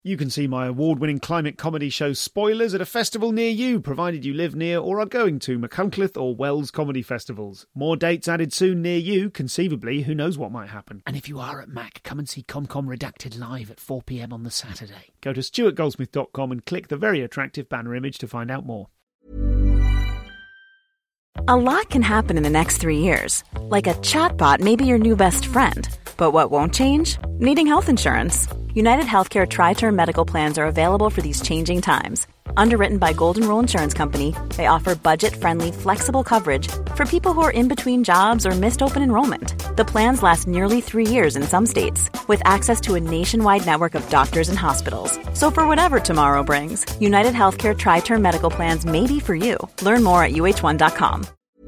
You can see my award-winning climate comedy show Spoilers at a festival near you, provided you live near or are going to Machynlleth or Wells comedy festivals. More dates added soon near you. Conceivably, who knows what might happen. And if you are at Mac, come and see ComCom Redacted live at 4 p.m. on the Saturday. Go to stuartgoldsmith.com and click the very attractive banner image to find out more. A lot can happen in the next 3 years. Like a chatbot may be your new best friend. But what won't change? Needing health insurance. United Healthcare Tri-Term Medical Plans are available for these changing times. Underwritten by Golden Rule Insurance Company, they offer budget-friendly, flexible coverage for people who are in between jobs or missed open enrollment. The plans last nearly 3 years in some states, with access to a nationwide network of doctors and hospitals. So for whatever tomorrow brings, United Healthcare Tri-Term Medical Plans may be for you. Learn more at uh1.com.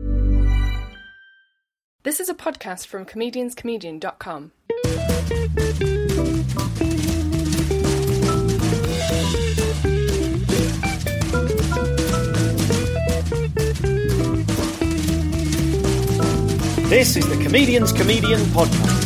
This is a podcast from comedianscomedian.com. This is the Comedian's Comedian podcast.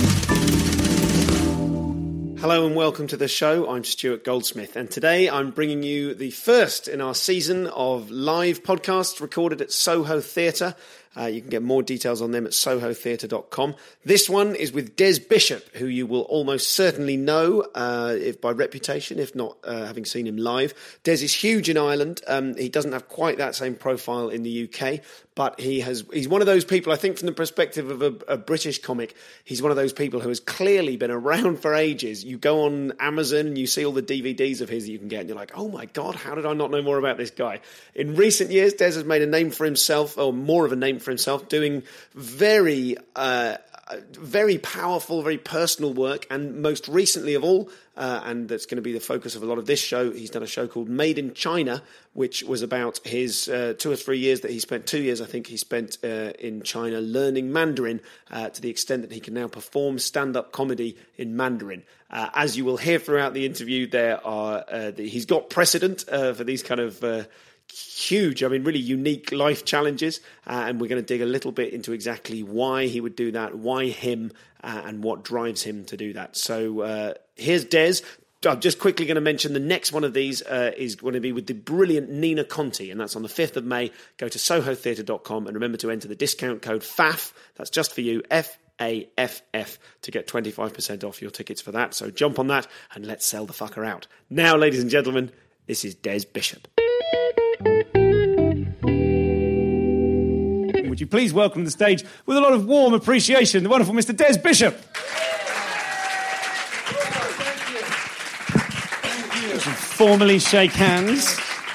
Hello and welcome to the show. I'm Stuart Goldsmith, and today I'm bringing you the first in our season of live podcasts recorded at Soho Theatre. You can get more details on them at sohotheatre.com. This one is with Des Bishop, who you will almost certainly know if by reputation, if not having seen him live. Des is huge in Ireland. He doesn't have quite that same profile in the UK, but he's one of those people, I think from the perspective of a British comic, he's one of those people who has clearly been around for ages. You go on Amazon and you see all the DVDs of his that you can get and you're like, oh my God, how did I not know more about this guy? In recent years, Des has made a name for himself, or more of a name for himself, doing very powerful, very personal work, and most recently of all, and that's going to be the focus of a lot of this show, he's done a show called Made in China, which was about his 2 or 3 years that he spent, 2 years I think he spent in China learning Mandarin to the extent that he can now perform stand-up comedy in Mandarin. As you will hear throughout the interview, he's got precedent for these kind of huge, really unique life challenges, and we're going to dig a little bit into exactly why he would do that, why him, and what drives him to do that. So here's Des. I'm just quickly going to mention the next one of these is going to be with the brilliant Nina Conti, and that's on the 5th of May. Go to sohotheatre.com and remember to enter the discount code FAFF, that's just for you, FAFF, to get 25% off your tickets for that. So jump on that and let's sell the fucker out. Now, ladies and gentlemen, this is Des Bishop. Would you please welcome to the stage, with a lot of warm appreciation, the wonderful Mr. Des Bishop. Thank you. Formally shake hands.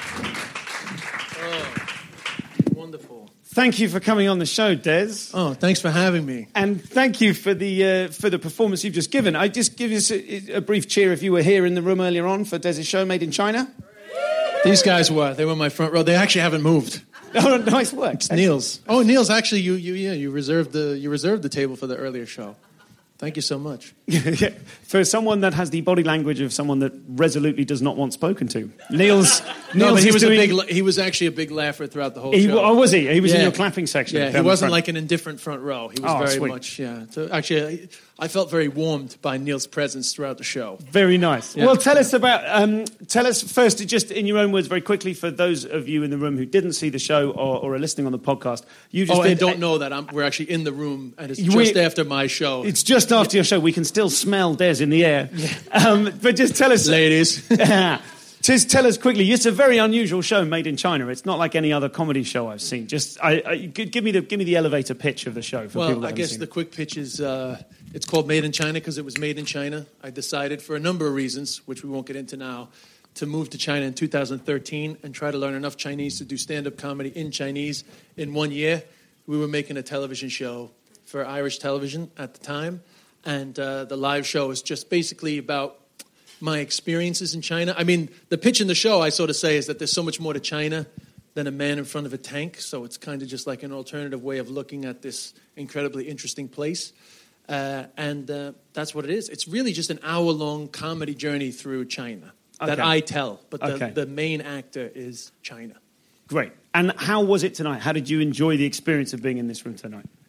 Oh, wonderful. Thank you for coming on the show, Des. Oh, thanks for having me. And thank you for the performance you've just given. I'd just give you a brief cheer if you were here in the room earlier on for Des' show Made in China. These guys were in my front row. They actually haven't moved. Oh, nice work. It's Niels. Oh, Niels, actually, you reserved the table for the earlier show. Thank you so much. For someone that has the body language of someone that resolutely does not want spoken to, Niels. No, but he was actually a big laugher throughout the whole show. Oh, was he? He was in your clapping section. Yeah, he wasn't like an indifferent front row. He was very sweet. much, yeah. So actually, I felt very warmed by Niels' presence throughout the show. Very nice. Yeah. Well, tell us first, just in your own words, very quickly, for those of you in the room who didn't see the show or are listening on the podcast. I don't know that we're actually in the room, and it's just after my show. It's just after your show. We can still smell Des in the air. Yeah. But just tell us, ladies. Just tell us quickly. It's a very unusual show, Made in China. It's not like any other comedy show I've seen. Just give me the elevator pitch of the show for people that haven't seen it. The quick pitch is it's called Made in China because it was made in China. I decided, for a number of reasons, which we won't get into now, to move to China in 2013 and try to learn enough Chinese to do stand-up comedy in Chinese in 1 year. We were making a television show for Irish television at the time, and the live show is just basically about my experiences in China. I mean, the pitch in the show, I sort of say, is that there's so much more to China than a man in front of a tank, so it's kind of just like an alternative way of looking at this incredibly interesting place. And that's what it is. It's really just an hour-long comedy journey through China that I tell, but the main actor is China. Great. And how was it tonight? How did you enjoy the experience of being in this room tonight?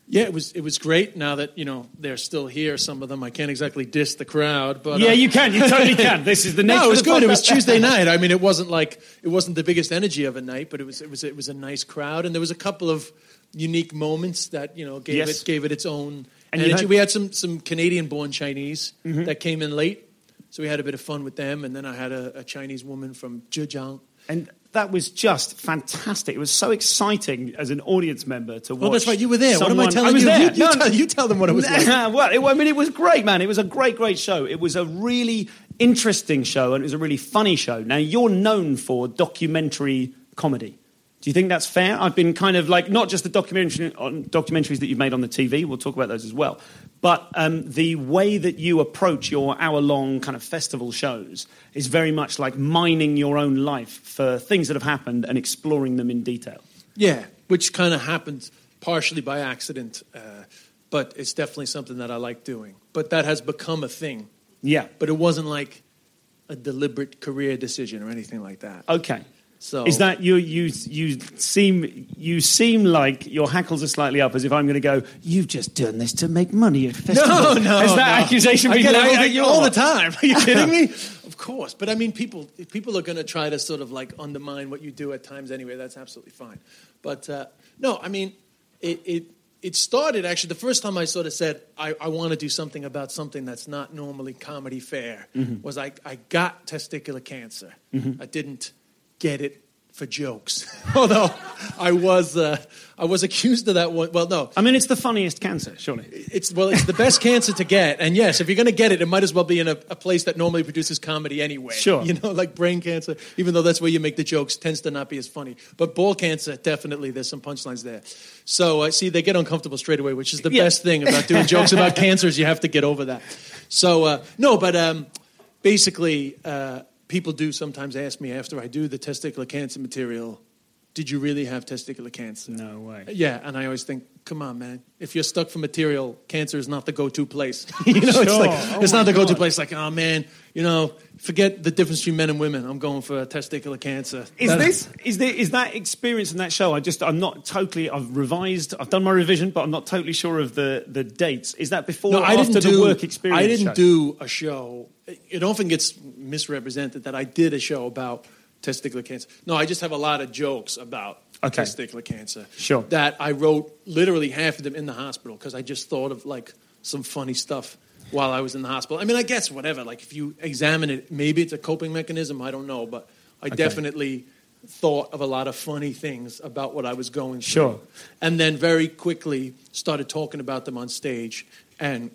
Yeah, it was great. Now that they're still here, some of them, I can't exactly diss the crowd, but yeah, you totally can. This is the nature. No, it was of the good. podcast. It was Tuesday night. I mean, it wasn't the biggest energy of a night, but it was a nice crowd, and there was a couple of unique moments that gave it its own energy. We had some Canadian-born Chinese that came in late, so we had a bit of fun with them, and then I had a Chinese woman from Zhejiang. And that was just fantastic. It was so exciting as an audience member to watch. Oh, that's right. You were there. What am I telling I was you? There. You tell them what it was like. Well, it was great, man. It was a great show. It was a really interesting show, and it was a really funny show. Now, you're known for documentary comedy. Do you think that's fair? I've been kind of like, not just the documentaries that you've made on the TV, we'll talk about those as well, but the way that you approach your hour-long kind of festival shows is very much like mining your own life for things that have happened and exploring them in detail. Yeah, which kind of happened partially by accident, but it's definitely something that I like doing. But that has become a thing. Yeah. But it wasn't like a deliberate career decision or anything like that. Okay. So is that you seem like your hackles are slightly up, as if I'm going to go, you've just done this to make money at festivals. No. Has that accusation been leveled at you all the time? Are you kidding me? Of course. But I mean, people are going to try to sort of like undermine what you do at times anyway. That's absolutely fine. But no, I mean, it started actually the first time I sort of said I want to do something about something that's not normally comedy fare was I got testicular cancer. I didn't get it for jokes. Although I was accused of that one. Well, no. I mean, it's the funniest cancer, surely. It's the best cancer to get. And yes, if you're going to get it, it might as well be in a place that normally produces comedy anyway. Sure. Like brain cancer, even though that's where you make the jokes, tends to not be as funny. But ball cancer, definitely, there's some punchlines there. So, see, they get uncomfortable straight away, which is the best thing about doing jokes about cancers. You have to get over that. So, basically... people do sometimes ask me after I do the testicular cancer material, did you really have testicular cancer? No way. Yeah, and I always think, come on, man. If you're stuck for material, cancer is not the go-to place. Sure. It's not the go-to place. Like, oh, man, forget the difference between men and women. I'm going for testicular cancer. Is that experience in that show? I'm not totally. I've revised. I've done my revision, but I'm not totally sure of the dates. Is that before or after the work experience? I didn't do a show. It often gets misrepresented that I did a show about testicular cancer. No, I just have a lot of jokes about testicular cancer. Sure. That I wrote literally half of them in the hospital because I just thought of like some funny stuff while I was in the hospital. I mean, I guess whatever. Like if you examine it, maybe it's a coping mechanism. I don't know, but I definitely thought of a lot of funny things about what I was going through. Sure. And then very quickly started talking about them on stage and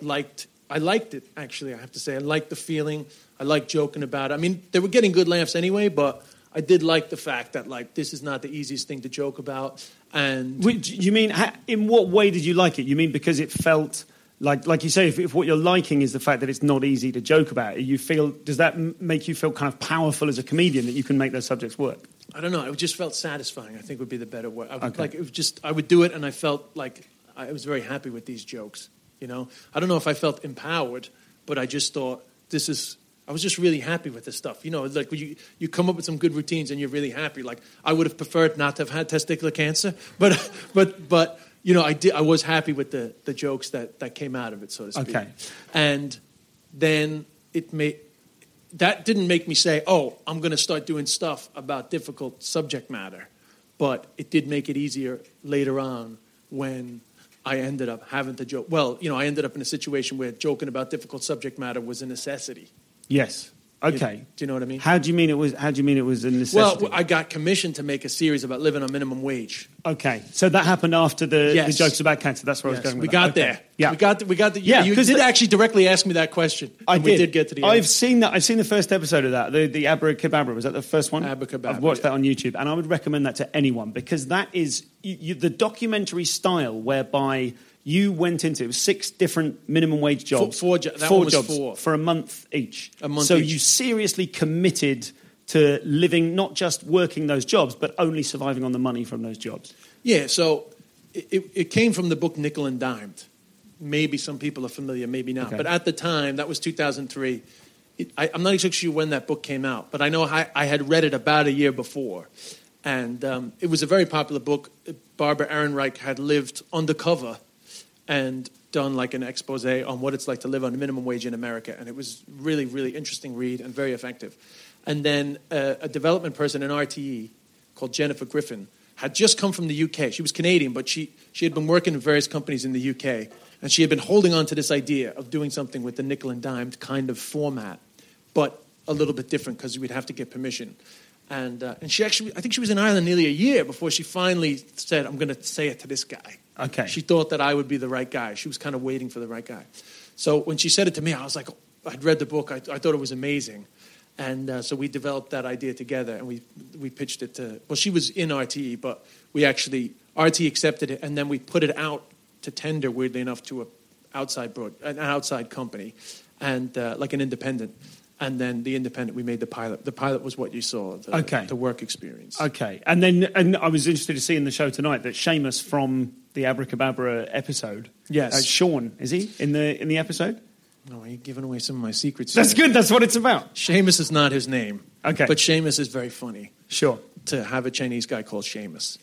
I liked it, actually, I have to say. I liked the feeling. I liked joking about it. I mean, they were getting good laughs anyway, but I did like the fact that, like, this is not the easiest thing to joke about. And you mean, in what way did you like it? You mean because it felt, like you say, if what you're liking is the fact that it's not easy to joke about, does that make you feel kind of powerful as a comedian that you can make those subjects work? I don't know. It just felt satisfying, I think would be the better word. I would do it, and I felt like I was very happy with these jokes. I don't know if I felt empowered, but I just thought I was just really happy with this stuff. Like when you come up with some good routines and you're really happy. Like I would have preferred not to have had testicular cancer, but I was happy with the jokes that came out of it, so to speak. Okay. And then that didn't make me say, oh, I'm going to start doing stuff about difficult subject matter, but it did make it easier later on when I ended up having to joke. Well, I ended up in a situation where joking about difficult subject matter was a necessity. Yes. Okay. Do you know what I mean? How do you mean it was a necessity? Well, I got commissioned to make a series about living on minimum wage. Okay. So that happened after the jokes about cancer. That's where I was going with we got there. Yeah. We got the you did actually directly ask me that question. We did get to the end. I've seen the first episode of that, the Abracadabra. Was that the first one? Abracadabra. I've watched that on YouTube, and I would recommend that to anyone because that is the documentary style whereby you went into it was 6 different minimum wage jobs. Four jobs for a month each. So you seriously committed to living, not just working those jobs, but only surviving on the money from those jobs. Yeah, so it came from the book Nickel and Dimed. Maybe some people are familiar, maybe not. Okay. But at the time, that was 2003. I'm not exactly sure when that book came out, but I know I had read it about a year before. And it was a very popular book. Barbara Ehrenreich had lived undercover and done like an expose on what it's like to live on a minimum wage in America. And it was really, really interesting read and very effective. And then a development person in RTE called Jennifer Griffin had just come from the UK. She was Canadian, but she had been working in various companies in the UK. And she had been holding on to this idea of doing something with the nickel and dime kind of format, but a little bit different because we'd have to get permission. And she actually, I think she was in Ireland nearly a year before she finally said, I'm going to say it to this guy. Okay. She thought that I would be the right guy. She was kind of waiting for the right guy. So when she said it to me, I was like, I'd read the book. I thought it was amazing. And so we developed that idea together, and we pitched it to, well, she was in RTE, but RTE accepted it, and then we put it out to tender, weirdly enough, to an outside company, and like an independent. And then the independent, we made the pilot. The pilot was what you saw, the work experience. Okay. And I was interested to see in the show tonight that Seamus from the Abracababra episode. Yes. Sean, is he in the episode? No, you're giving away some of my secrets. That's good. That's what it's about. Seamus is not his name. Okay. But Seamus is very funny. Sure. To have a Chinese guy called Seamus.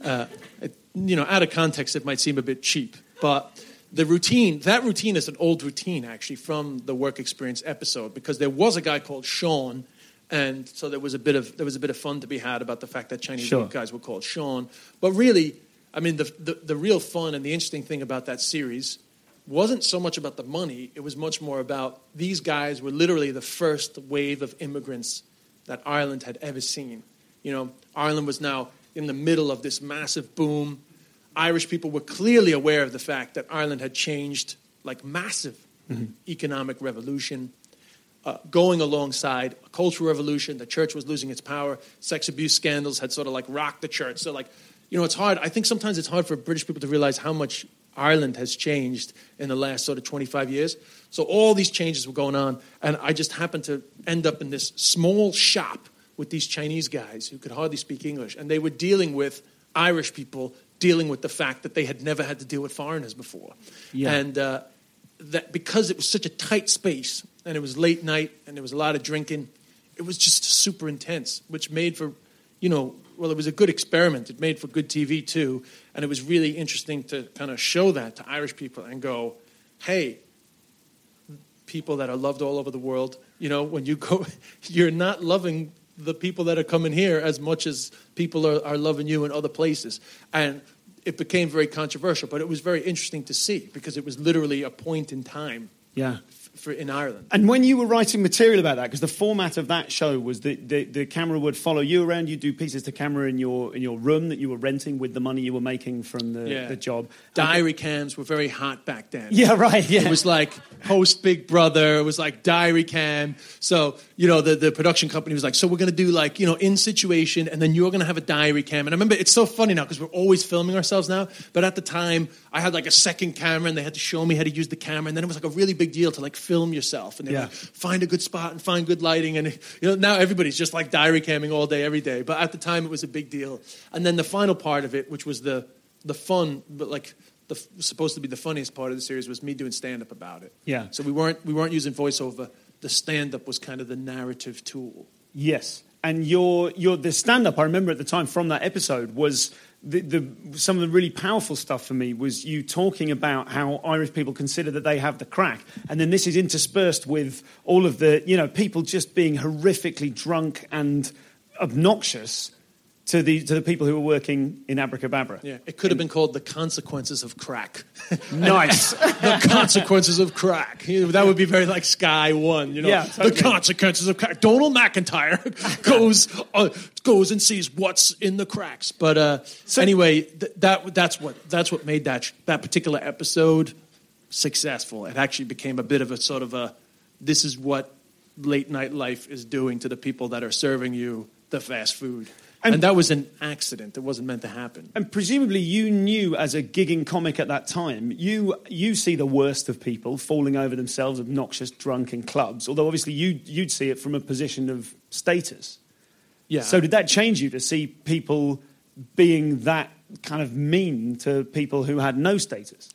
Out of context, it might seem a bit cheap, but that routine is an old routine, actually, from the work experience episode, because there was a guy called Sean, and so there was a bit of fun to be had about the fact that Chinese guys were called Sean. But really, I mean, the real fun and the interesting thing about that series wasn't so much about the money. It was much more about these guys were literally the first wave of immigrants that Ireland had ever seen. You know, Ireland was now in the middle of this massive boom. Irish people were clearly aware of the fact that Ireland had changed, like massive economic revolution, going alongside a cultural revolution. The church was losing its power. Sex abuse scandals had sort of like rocked the church. So it's hard. I think sometimes it's hard for British people to realize how much Ireland has changed in the last sort of 25 years. So all these changes were going on, and I just happened to end up in this small shop with these Chinese guys who could hardly speak English, and they were dealing with Irish people dealing with the fact that they had never had to deal with foreigners before. Yeah. And that because it was such a tight space, and it was late night, and there was a lot of drinking, it was just super intense, which made for, it was a good experiment. It made for good TV, too. And it was really interesting to kind of show that to Irish people and go, hey, people that are loved all over the world, when you go, you're not loving the people that are coming here as much as people are loving you in other places. And it became very controversial, but it was very interesting to see because it was literally a point in time. Yeah. In Ireland. And when you were writing material about that, because the format of that show was the camera would follow you around, you'd do pieces to camera in your room that you were renting with the money you were making from the job. Diary cams were very hot back then. Yeah, right, yeah. It was like post Big Brother, it was like diary cam. So, the production company was like, so we're going to do like, in situation, and then you're going to have a diary cam. And I remember, it's so funny now because we're always filming ourselves now, but at the time, I had like a second camera and they had to show me how to use the camera, and then it was like a really big deal to like film yourself, and they like, find a good spot and find good lighting, and now everybody's just like diary camming all day, every day. But at the time, it was a big deal. And then the final part of it, which was the fun, but like supposed to be the funniest part of the series, was me doing stand up about it. Yeah. So we weren't using voiceover. The stand up was kind of the narrative tool. Yes. And the stand up I remember at the time from that episode was. Some of the really powerful stuff for me was you talking about how Irish people consider that they have the crack, and then this is interspersed with all of the people just being horrifically drunk and obnoxious to the people who were working in Abracababra. Yeah, it could have been called The Consequences of Crack. Nice. The Consequences of Crack. That would be very like Sky One. Yeah, totally. The Consequences of Crack. Donald McIntyre goes and sees what's in the cracks. But anyway, that's what made that particular episode successful. It actually became a bit of a sort of this is what late night life is doing to the people that are serving you the fast food. And that was an accident. It wasn't meant to happen. And presumably you knew as a gigging comic at that time, you see the worst of people falling over themselves, obnoxious, drunk in clubs, although obviously you'd see it from a position of status. Yeah. So did that change you to see people being that kind of mean to people who had no status?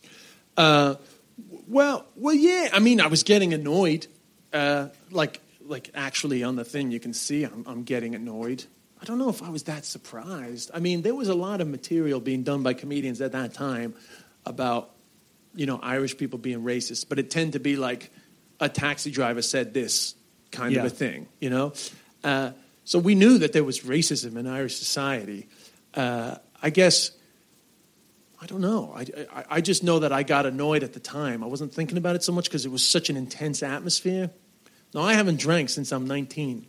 Well, yeah. I mean, I was getting annoyed. Like actually on the thing, you can see I'm getting annoyed. I don't know if I was that surprised. I mean, there was a lot of material being done by comedians at that time about Irish people being racist, but it tended to be like a taxi driver said this kind of a thing, So we knew that there was racism in Irish society. I guess, I don't know. I just know that I got annoyed at the time. I wasn't thinking about it so much because it was such an intense atmosphere. Now, I haven't drank since I'm 19.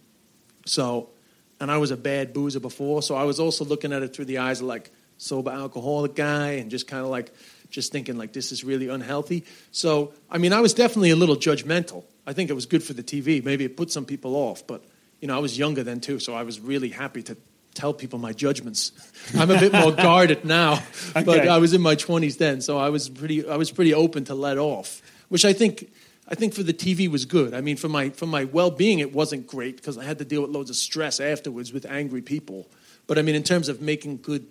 And I was a bad boozer before, so I was also looking at it through the eyes of like sober alcoholic guy and just kind of like, just thinking like this is really unhealthy. So, I mean, I was definitely a little judgmental. I think it was good for the TV. Maybe it put some people off, but, I was younger then too, so I was really happy to tell people my judgments. I'm a bit more guarded now, but I was in my 20s then, so I was pretty open to let off, which I think for the TV was good. I mean, for my well-being, it wasn't great because I had to deal with loads of stress afterwards with angry people. But I mean, in terms of making good,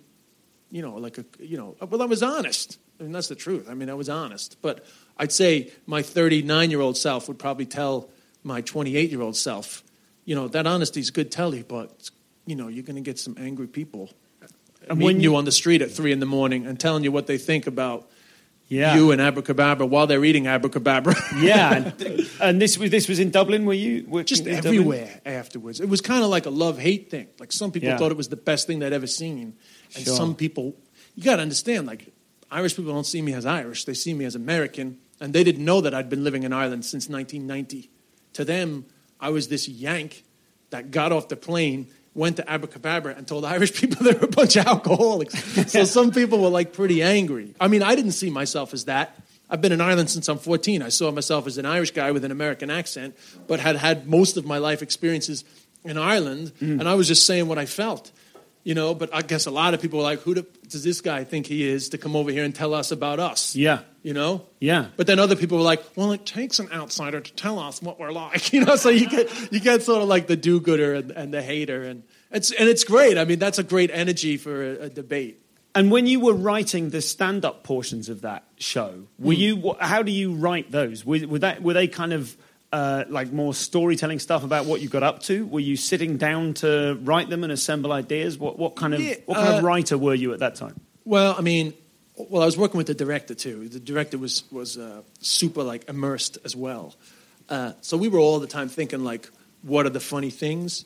well, I was honest. I mean, that's the truth. I mean, I was honest. But I'd say my 39-year-old self would probably tell my 28-year-old self, that honesty is good telly, but, you're going to get some angry people meeting you on the street at 3 a.m. and telling you what they think about you and Abracababra while they're eating Abracababra. Yeah. And this was in Dublin, were you? Just everywhere afterwards. It was kind of like a love-hate thing. Like some people thought it was the best thing they'd ever seen. And some people, you got to understand, like, Irish people don't see me as Irish. They see me as American. And they didn't know that I'd been living in Ireland since 1990. To them, I was this Yank that got off the plane, went to Abracababra, and told Irish people they were a bunch of alcoholics. So some people were, like, pretty angry. I mean, I didn't see myself as that. I've been in Ireland since I'm 14. I saw myself as an Irish guy with an American accent, but had most of my life experiences in Ireland, and I was just saying what I felt. But I guess a lot of people were like, who does this guy think he is to come over here and tell us about us? Yeah. Yeah. But then other people were like, well, it takes an outsider to tell us what we're like. So you get sort of like the do-gooder and the hater. And it's great. I mean, that's a great energy for a debate. And when you were writing the stand-up portions of that show, how do you write those? Were they kind of like more storytelling stuff about what you got up to? Were you sitting down to write them and assemble ideas? What kind of writer were you at that time? Well, I mean, I was working with the director too. The director was super like immersed as well. So we were all the time thinking like, what are the funny things?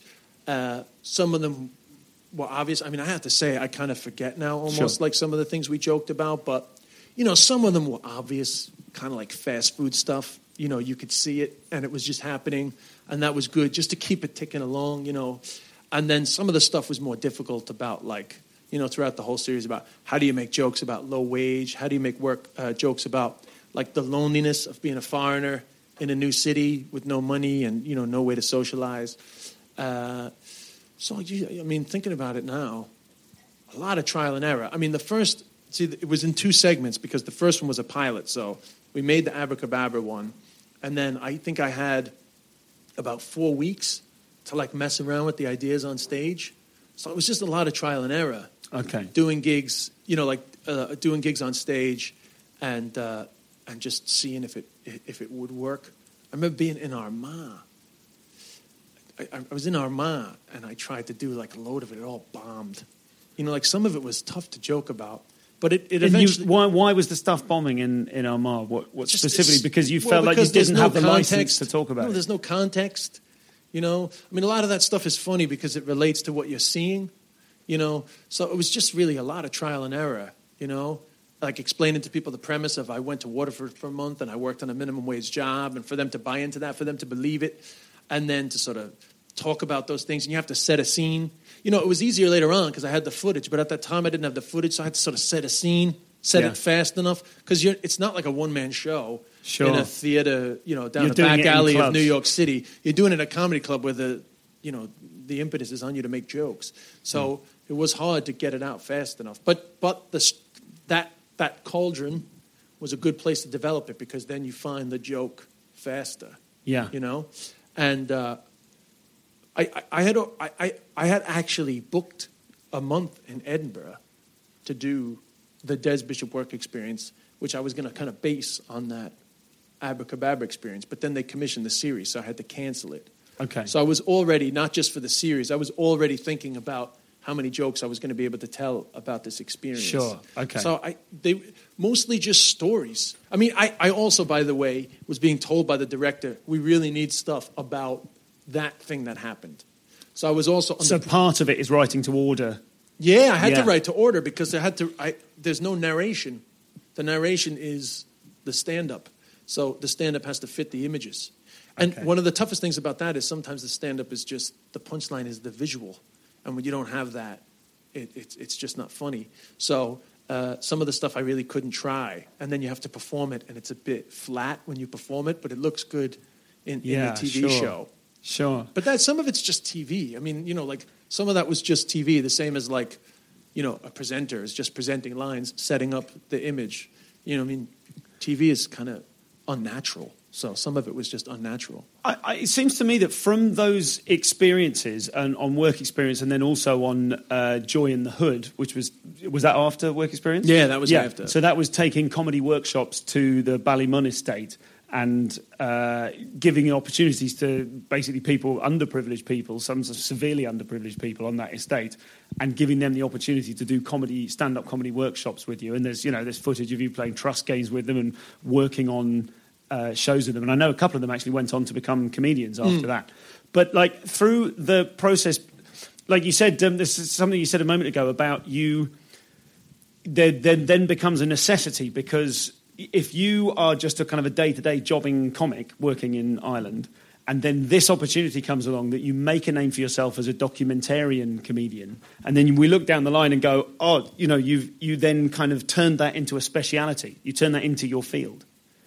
Some of them were obvious. I mean, I have to say, I kind of forget now almost like some of the things we joked about, but some of them were obvious, kind of like fast food stuff. You could see it, and it was just happening, and that was good, just to keep it ticking along, And then some of the stuff was more difficult about, like, throughout the whole series about how do you make jokes about low wage? How do you make jokes about, like, the loneliness of being a foreigner in a new city with no money and, no way to socialize? Thinking about it now, a lot of trial and error. I mean, it was in 2 segments because the first one was a pilot, so we made the Abracababra one. And then I think I had about 4 weeks to like mess around with the ideas on stage. So it was just a lot of trial and error. Okay. Doing gigs, doing gigs on stage and just seeing if it would work. I remember being in Armagh. I was in Armagh and I tried to do like a load of it. It all bombed. Like some of it was tough to joke about. But it eventually... Why was the stuff bombing in Armagh? What specifically? Because you felt like you didn't have the license to talk about it? There's no context. I mean, a lot of that stuff is funny because it relates to what you're seeing. So it was just really a lot of trial and error. Like explaining to people the premise of I went to Waterford for a month and I worked on a minimum wage job, and for them to buy into that, for them to believe it, and then to sort of talk about those things, and you have to set a scene. It was easier later on because I had the footage, but at that time I didn't have the footage, so I had to sort of set a scene, it fast enough, because it's not like a one-man show in a theater, down the back alley of New York City. You're doing it at a comedy club where the impetus is on you to make jokes. So it was hard to get it out fast enough. But that cauldron was a good place to develop it because then you find the joke faster. Yeah. And I had actually booked a month in Edinburgh to do the Des Bishop work experience, which I was going to kind of base on that Abracababra experience. But then they commissioned the series, so I had to cancel it. Okay. So I was already, not just for the series, I was already thinking about how many jokes I was going to be able to tell about this experience. Sure, okay. So they mostly just stories. I mean, I also, by the way, was being told by the director, we really need stuff about that thing that happened. So I was also... So part of it is writing to order. Yeah, I had to write to order because there's no narration. The narration is the stand-up. So the stand-up has to fit the images. And one of the toughest things about that is sometimes the stand-up is just, the punchline is the visual. And when you don't have that, it's just not funny. So some of the stuff I really couldn't try. And then you have to perform it, and it's a bit flat when you perform it, but it looks good in a TV show. Sure. But some of it's just TV. I mean, like some of that was just TV, the same as like, a presenter is just presenting lines, setting up the image. TV is kind of unnatural. So some of it was just unnatural. It seems to me that from those experiences and on work experience, and then also on Joy in the Hood, which was that after work experience? Yeah, that was after. So that was taking comedy workshops to the Ballymun estate and giving opportunities to basically underprivileged people, some severely underprivileged people on that estate, and giving them the opportunity to do stand-up comedy workshops with you. And there's footage of you playing trust games with them and working on shows with them. And I know a couple of them actually went on to become comedians after that. But like through the process, like you said, this is something you said a moment ago about you, there then becomes a necessity, because if you are just a kind of a day-to-day jobbing comic working in Ireland, and then this opportunity comes along that you make a name for yourself as a documentarian comedian, and then we look down the line and go, you then kind of turned that into a speciality. You turn that into your field.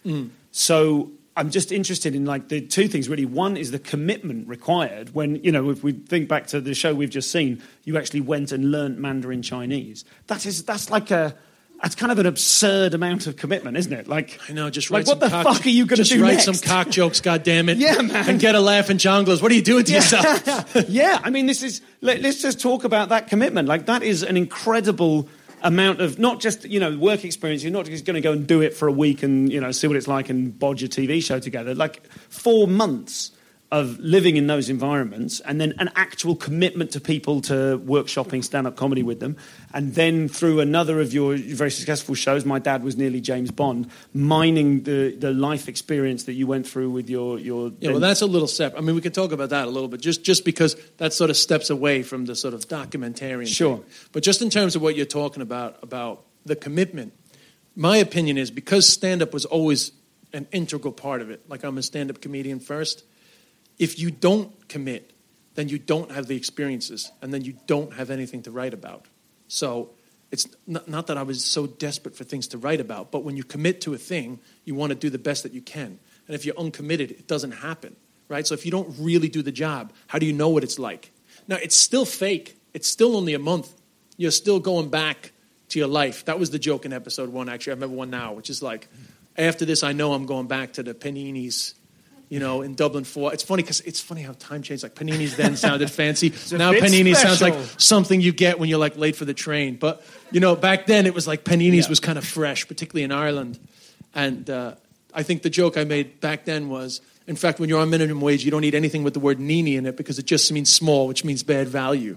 So I'm just interested in like the two things really. One is the commitment required when, if we think back to the show we've just seen, you actually went and learnt Mandarin Chinese. That's kind of an absurd amount of commitment, isn't it? Like, I know, just write what the fuck are you going to do next? Just write some cock jokes, goddammit. Yeah, man. And get a laugh in jonglers. What are you doing to yourself? Yeah, I mean, let's just talk about that commitment. Like, that is an incredible amount of, not just, work experience. You're not just going to go and do it for a week and, see what it's like and bodge a TV show together. Like 4 months of living in those environments, and then an actual commitment to people to workshopping stand-up comedy with them. And then through another of your very successful shows, My Dad Was Nearly James Bond, mining the life experience that you went through with your Yeah, well, that's a little separate. I mean, we could talk about that a little bit, just because that sort of steps away from the sort of documentarian Sure. thing. But just in terms of what you're talking about the commitment, my opinion is, because stand-up was always an integral part of it, like I'm a stand-up comedian first, if you don't commit, then you don't have the experiences, and then you don't have anything to write about. So it's not that I was so desperate for things to write about, but when you commit to a thing, you want to do the best that you can. And if you're uncommitted, it doesn't happen, right? So if you don't really do the job, how do you know what it's like? Now, it's still fake. It's still only a month. You're still going back to your life. That was the joke in episode 1, actually. I remember one now, which is like, after this, I know I'm going back to the Paninis, in Dublin 4. It's funny because it's funny how time changed. Like Paninis then sounded fancy. Now Panini sounds like something you get when you're like late for the train. But, back then it was like Paninis was kind of fresh, particularly in Ireland. And I think the joke I made back then was, in fact, when you're on minimum wage, you don't need anything with the word nini in it because it just means small, which means bad value.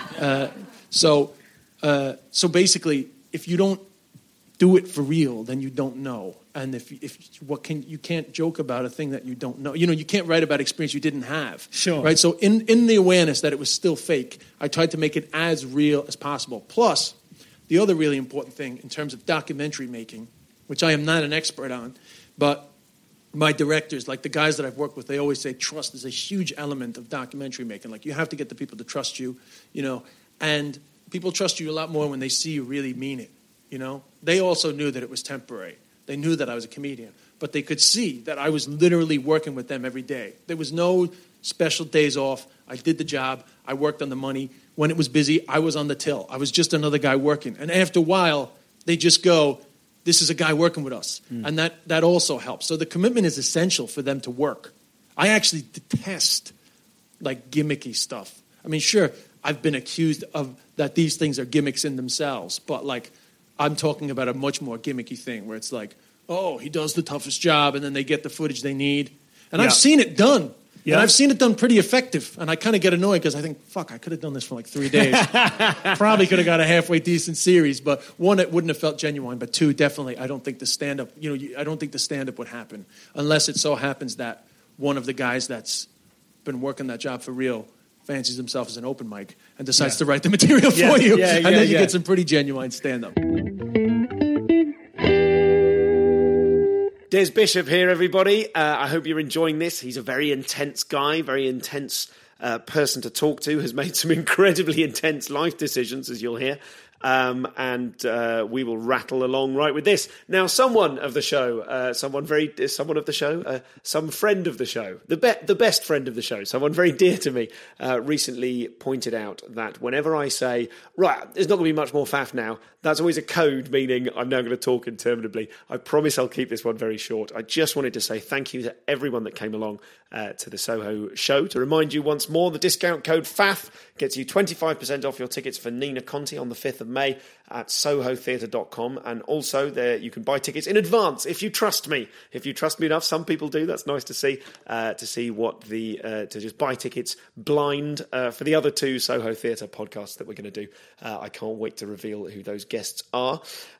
So basically, if you don't do it for real, then you don't know. And you can't joke about a thing that you don't know. You can't write about experience you didn't have. Sure. Right? So in the awareness that it was still fake, I tried to make it as real as possible. Plus, the other really important thing in terms of documentary making, which I am not an expert on, but my directors, like the guys that I've worked with, they always say trust is a huge element of documentary making. Like, you have to get the people to trust you, and people trust you a lot more when they see you really mean it, They also knew that it was temporary. They knew that I was a comedian, but they could see that I was literally working with them every day. There was no special days off. I did the job. I worked on the money. When it was busy, I was on the till. I was just another guy working. And after a while, they just go, this is a guy working with us. And that also helps. So the commitment is essential for them to work. I actually detest, like, gimmicky stuff. I mean, sure, I've been accused of that these things are gimmicks in themselves, but, like, I'm talking about a much more gimmicky thing where it's like, oh, he does the toughest job, and then they get the footage they need. And I've seen it done. Yeah. And I've seen it done pretty effective, and I kind of get annoyed because I think, fuck, I could have done this for like 3 days. Probably could have got a halfway decent series, but one, it wouldn't have felt genuine, but two, definitely, I don't think the stand-up, I don't think the stand-up would happen unless it so happens that one of the guys that's been working that job for real fancies himself as an open mic and decides to write the material for you, and then you get some pretty genuine stand-up. Des Bishop here, everybody. I hope you're enjoying this. He's a very intense guy, very intense person to talk to, has made some incredibly intense life decisions, as you'll hear. And we will rattle along right with this. Now, someone of the show, some friend of the show, the best friend of the show, someone very dear to me, recently pointed out that whenever I say, right, there's not going to be much more faff now, that's always a code, meaning I'm now going to talk interminably. I promise I'll keep this one very short. I just wanted to say thank you to everyone that came along to the Soho show. To remind you once more, the discount code FAF gets you 25% off your tickets for Nina Conti on the 5th of May at sohotheatre.com. And also there you can buy tickets in advance if you trust me. If you trust me enough, some people do. That's nice to see what to just buy tickets blind for the other 2 Soho Theatre podcasts that we're going to do. I can't wait to reveal who those guests are.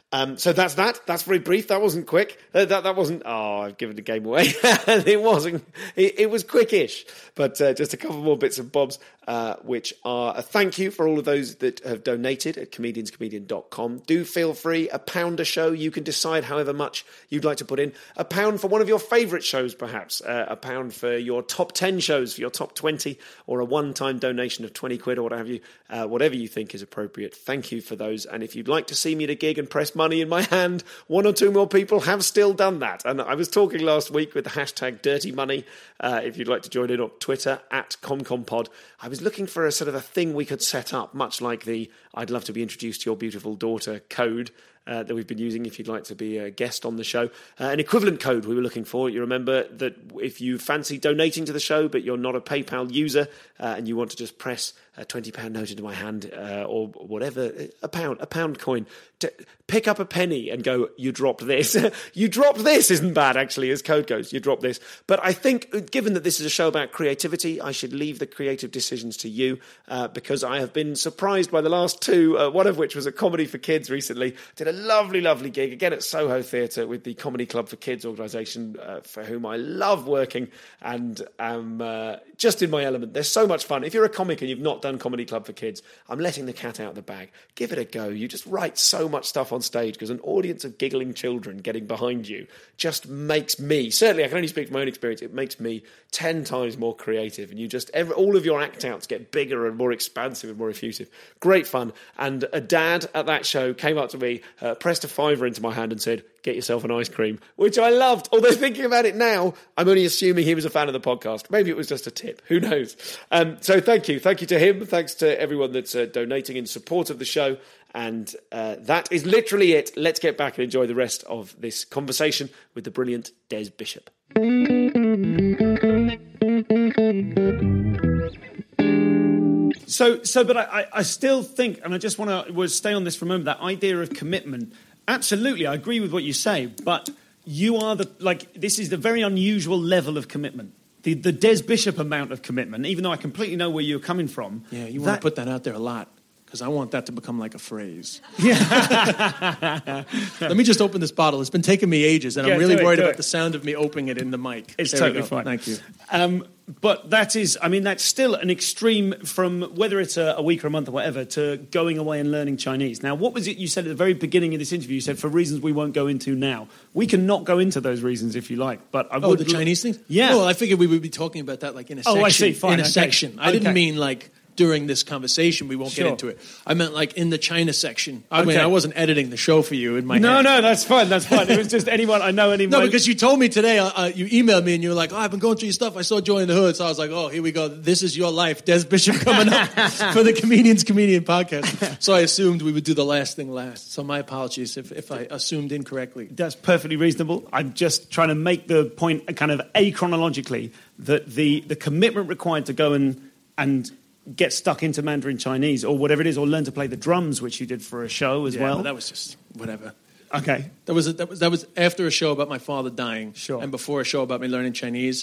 So that's that. That's very brief. That wasn't quick. That wasn't... Oh, I've given the game away. It wasn't... It was quickish. But just a couple more bits and bobs, which are a thank you for all of those that have donated at comedianscomedian.com. Do feel free. £1 a show. You can decide however much you'd like to put in. £1 for one of your favourite shows, perhaps. £1 for your top 10 shows, for your top 20, or a one-time donation of 20 quid or what have you. Whatever you think is appropriate. Thank you for those. And if you'd like to see me at a gig and press money in my hand, 1 or 2 more people have still done that. And I was talking last week with the hashtag Dirty Money. If you'd like to join in on Twitter at ComComPod. I was looking for a sort of a thing we could set up, much like the I'd love to be introduced to your beautiful daughter code that we've been using if you'd like to be a guest on the show. An equivalent code we were looking for. You remember that if you fancy donating to the show but you're not a PayPal user and you want to just press a £20 note into my hand or whatever, a pound coin, to pick up a penny and go, you dropped this. You dropped this isn't bad, actually, as code goes. You dropped this. But I think, given that this is a show about creativity, I should leave the creative decisions to you because I have been surprised by the last 2, one of which was a Comedy for Kids recently. Did a lovely gig, again at Soho Theatre with the Comedy Club for Kids organisation, for whom I love working and am just in my element. They're so much fun. If you're a comic and you've not done Comedy Club for Kids, I'm letting the cat out of the bag. Give it a go. You just write so much stuff on stage because an audience of giggling children getting behind you just makes me, certainly I can only speak from my own experience, it makes me 10 times more creative, and you just, all of your act outs get bigger and more expansive and more effusive. Great fun. And a dad at that show came up to me, pressed a £5 into my hand and said, get yourself an ice cream, which I loved. Although thinking about it now, I'm only assuming he was a fan of the podcast. Maybe it was just a tip. Who knows? So thank you. Thank you to him. Thanks to everyone that's donating in support of the show. And that is literally it. Let's get back and enjoy the rest of this conversation with the brilliant Des Bishop. But I still think, and I just want to stay on this for a moment, that idea of commitment. Absolutely, I agree with what you say, but you are this is the very unusual level of commitment. The Des Bishop amount of commitment, even though I completely know where you're coming from. Yeah, you want to put that out there a lot. Because I want that to become like a phrase. Yeah. Let me just open this bottle. It's been taking me ages, and I'm really worried about the sound of me opening it in the mic. It's totally fine. Thank you. But that's still an extreme from whether it's a week or a month or whatever to going away and learning Chinese. Now, what was it you said at the very beginning of this interview? You said, for reasons we won't go into now. We can not go into those reasons if you like. But I would... the Chinese things? Yeah. Well, I figured we would be talking about that like in a section. Oh, I see. Fine. In a section. I didn't mean like... during this conversation, we won't get into it. I meant like in the China section. I mean, I wasn't editing the show for you in my head. No, that's fine. It was just anyone. No, because you told me today, you emailed me and you were like, I've been going through your stuff. I saw Joy in the Hood. So I was like, here we go. This is your life. Des Bishop coming up for the Comedians Comedian podcast. So I assumed we would do the last thing last. So my apologies if I assumed incorrectly. That's perfectly reasonable. I'm just trying to make the point kind of achronologically that the commitment required to go and get stuck into Mandarin Chinese or whatever it is, or learn to play the drums, which you did for a show as well. But that was just whatever. Okay. That was after a show about my father dying. Sure. And before a show about me learning Chinese.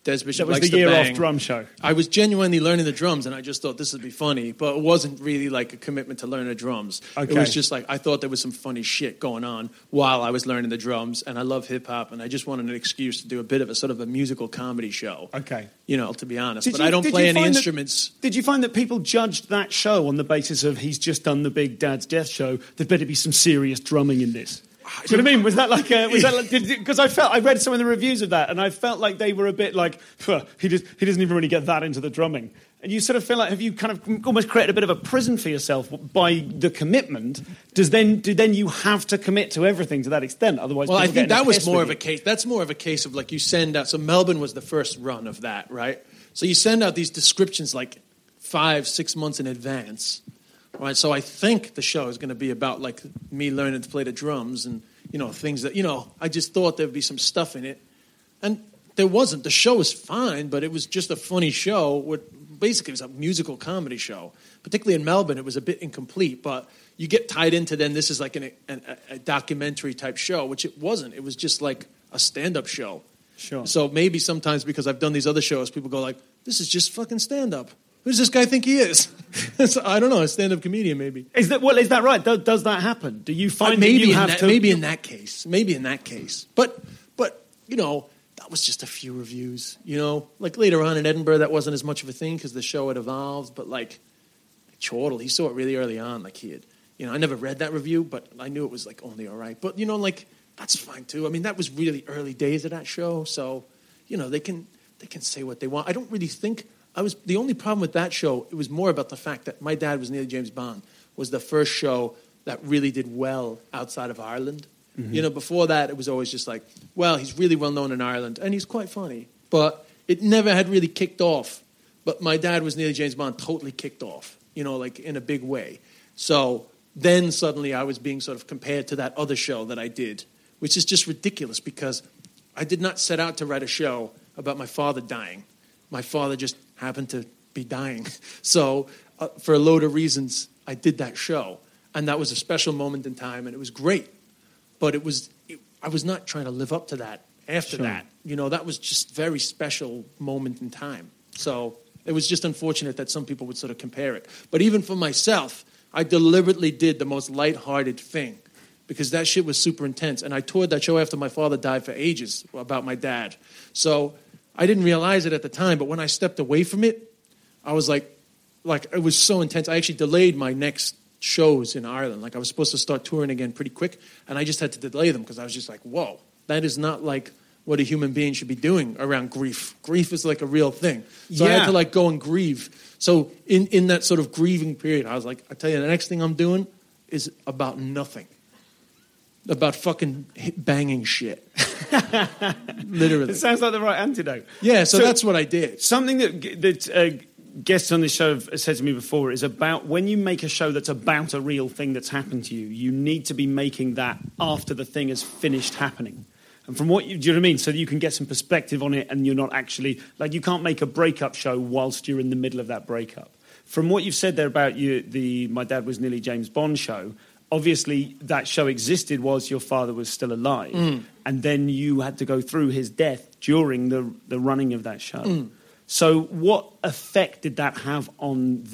Des Bishop That was Likes the year to Bang. off drum show. I was genuinely learning the drums, and I just thought this would be funny, but it wasn't really like a commitment to learn the drums. Okay. It was just like I thought there was some funny shit going on while I was learning the drums, and I love hip-hop, and I just wanted an excuse to do a bit of a sort of a musical comedy show. Okay. You know, to be honest. Did But you- I don't did play you any find that- instruments. Did you find that people judged that show on the basis of he's just done the big Dad's Death show? There'd better be some serious drumming in this. Do you know what I mean? Was that like because I read some of the reviews of that and I felt like they were a bit like he doesn't even really get that into the drumming. And you sort of feel like, have you kind of almost created a bit of a prison for yourself by the commitment? Do then you have to commit to everything to that extent? Otherwise, Well, I people think get in that was piss more with of a you. case. That's more of a case of like you send out. So Melbourne was the first run of that, right? So you send out these descriptions like 5-6 months in advance, right? So I think the show is going to be about like me learning to play the drums and things that I just thought there'd be some stuff in it, and there wasn't. The show was fine, but it was just a funny show. Basically, it was a musical comedy show. Particularly in Melbourne, it was a bit incomplete, but you get tied into then this is like a documentary type show, which it wasn't. It was just like a stand-up show. Sure. So maybe sometimes because I've done these other shows, people go like, this is just fucking stand-up. Who does this guy think he is? So, I don't know, a stand-up comedian maybe. Is that right? Does that happen? Do you find that you have to... Maybe in that case. But that was just a few reviews. Like later on in Edinburgh, that wasn't as much of a thing because the show had evolved. But like Chortle, he saw it really early on. Like he had, I never read that review, but I knew it was like only all right. But like that's fine too. I mean, that was really early days of that show, so they can say what they want. I don't really think the only problem with that show. It was more about the fact that My Dad Was Nearly James Bond was the first show that really did well outside of Ireland. Mm-hmm. Before that, it was always just like, well, he's really well known in Ireland, and he's quite funny. But it never had really kicked off. But My Dad Was Nearly James Bond totally kicked off, like in a big way. So then suddenly I was being sort of compared to that other show that I did, which is just ridiculous because I did not set out to write a show about my father dying. My father just happened to be dying. So for a load of reasons, I did that show. And that was a special moment in time, and it was great. But I was not trying to live up to that after that. That was just a very special moment in time. So it was just unfortunate that some people would sort of compare it. But even for myself, I deliberately did the most lighthearted thing because that shit was super intense. And I toured that show after my father died for ages about my dad. So I didn't realize it at the time, but when I stepped away from it, I was like it was so intense. I actually delayed my next shows in Ireland. Like I was supposed to start touring again pretty quick, and I just had to delay them because I was just like, whoa, that is not like what a human being should be doing around grief. Grief is like a real thing. So I had to like go and grieve. So in that sort of grieving period, I was like, I tell you, the next thing I'm doing is about nothing. About fucking banging shit. Literally. It sounds like the right antidote. Yeah, so that's what I did. Something that guests on this show have said to me before is about when you make a show that's about a real thing that's happened to you, you need to be making that after the thing has finished happening. And from what do you know what I mean? So that you can get some perspective on it and you're not actually, like you can't make a breakup show whilst you're in the middle of that breakup. From what you've said there about the My Dad Was Nearly James Bond show, obviously that show existed whilst your father was still alive. And then you had to go through his death during the running of that show. So what effect did that have on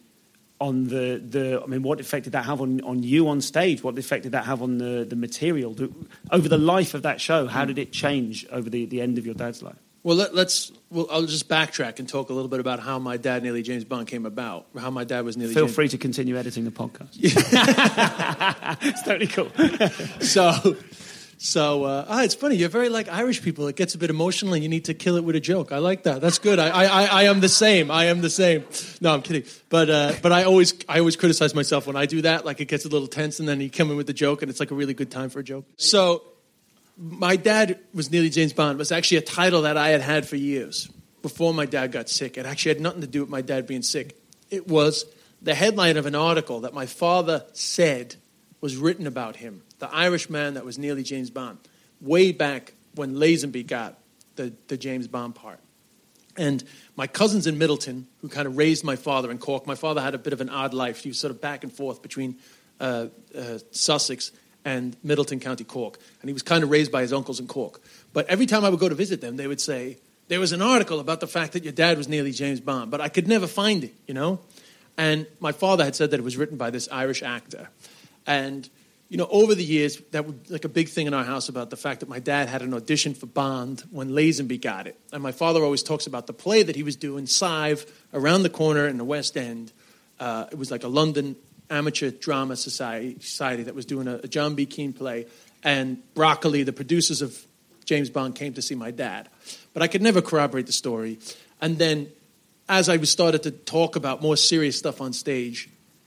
what effect did that have on you on stage? What effect did that have on the material? Over the life of that show, how did it change over the end of your dad's life? Well, I'll just backtrack and talk a little bit about how My Dad Nearly James Bond came about, or how My Dad Was Nearly Feel James free to continue editing the podcast. It's totally cool. So it's funny. You're very like Irish people. It gets a bit emotional, and you need to kill it with a joke. I like that. That's good. I am the same. No, I'm kidding. But I always criticize myself when I do that. Like it gets a little tense, and then you come in with the joke, and it's like a really good time for a joke. So, My Dad Was Nearly James Bond was actually a title that I had for years before my dad got sick. It actually had nothing to do with my dad being sick. It was the headline of an article that my father said was written about him. The Irish man that was nearly James Bond, way back when Lazenby got the James Bond part. And my cousins in Middleton, who kind of raised my father in Cork, my father had a bit of an odd life. He was sort of back and forth between Sussex and Middleton, County Cork. And he was kind of raised by his uncles in Cork. But every time I would go to visit them, they would say, there was an article about the fact that your dad was nearly James Bond, but I could never find it, you know? And my father had said that it was written by this Irish actor. And, you know, over the years, that was like a big thing in our house about the fact that my dad had an audition for Bond when Lazenby got it. And my father always talks about the play that he was doing, Sive, around the corner in the West End. It was like a London amateur drama society that was doing a John B. Keane play. And Broccoli, the producers of James Bond, came to see my dad. But I could never corroborate the story. And then as I started to talk about more serious stuff on stage,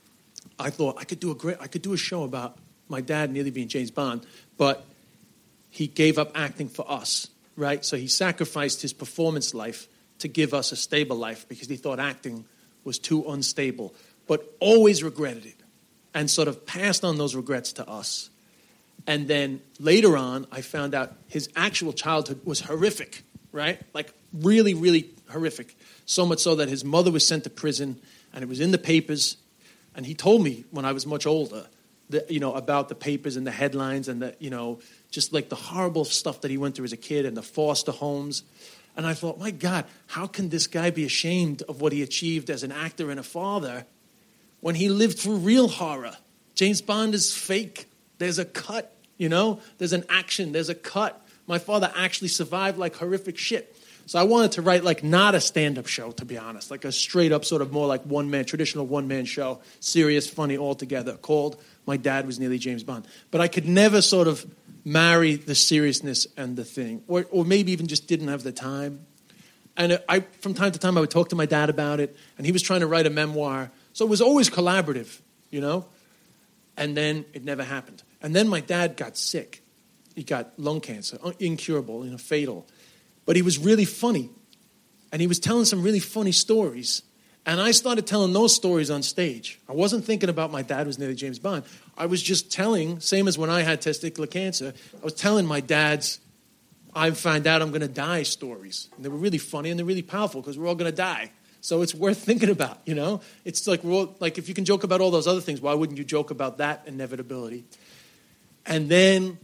I thought I could do a show about my dad nearly being James Bond, but he gave up acting for us, right? So he sacrificed his performance life to give us a stable life because he thought acting was too unstable, but always regretted it and sort of passed on those regrets to us. And then later on, I found out his actual childhood was horrific, right? Like really, really horrific. So much so that his mother was sent to prison and it was in the papers. And he told me when I was much older, that, you know, about the papers and the headlines and the, you know, just like the horrible stuff that he went through as a kid and the foster homes. And I thought, my God, how can this guy be ashamed of what he achieved as an actor and a father when he lived through real horror? James Bond is fake. There's a cut, you know? There's an action. There's a cut. My father actually survived like horrific shit. So I wanted to write like not a stand-up show, to be honest, like a straight-up sort of more like traditional one-man show, serious, funny altogether, called My Dad Was Nearly James Bond. But I could never sort of marry the seriousness and the thing, or maybe even just didn't have the time. And from time to time, I would talk to my dad about it, and he was trying to write a memoir. So it was always collaborative, you know? And then it never happened. And then my dad got sick. He got lung cancer, incurable, you know, fatal. But he was really funny. And he was telling some really funny stories. And I started telling those stories on stage. I wasn't thinking about my dad was nearly James Bond. I was just telling, same as when I had testicular cancer, I was telling my dad's I find out I'm going to die stories. And they were really funny and they're really powerful because we're all going to die. So it's worth thinking about, you know? It's like, like if you can joke about all those other things, why wouldn't you joke about that inevitability? And then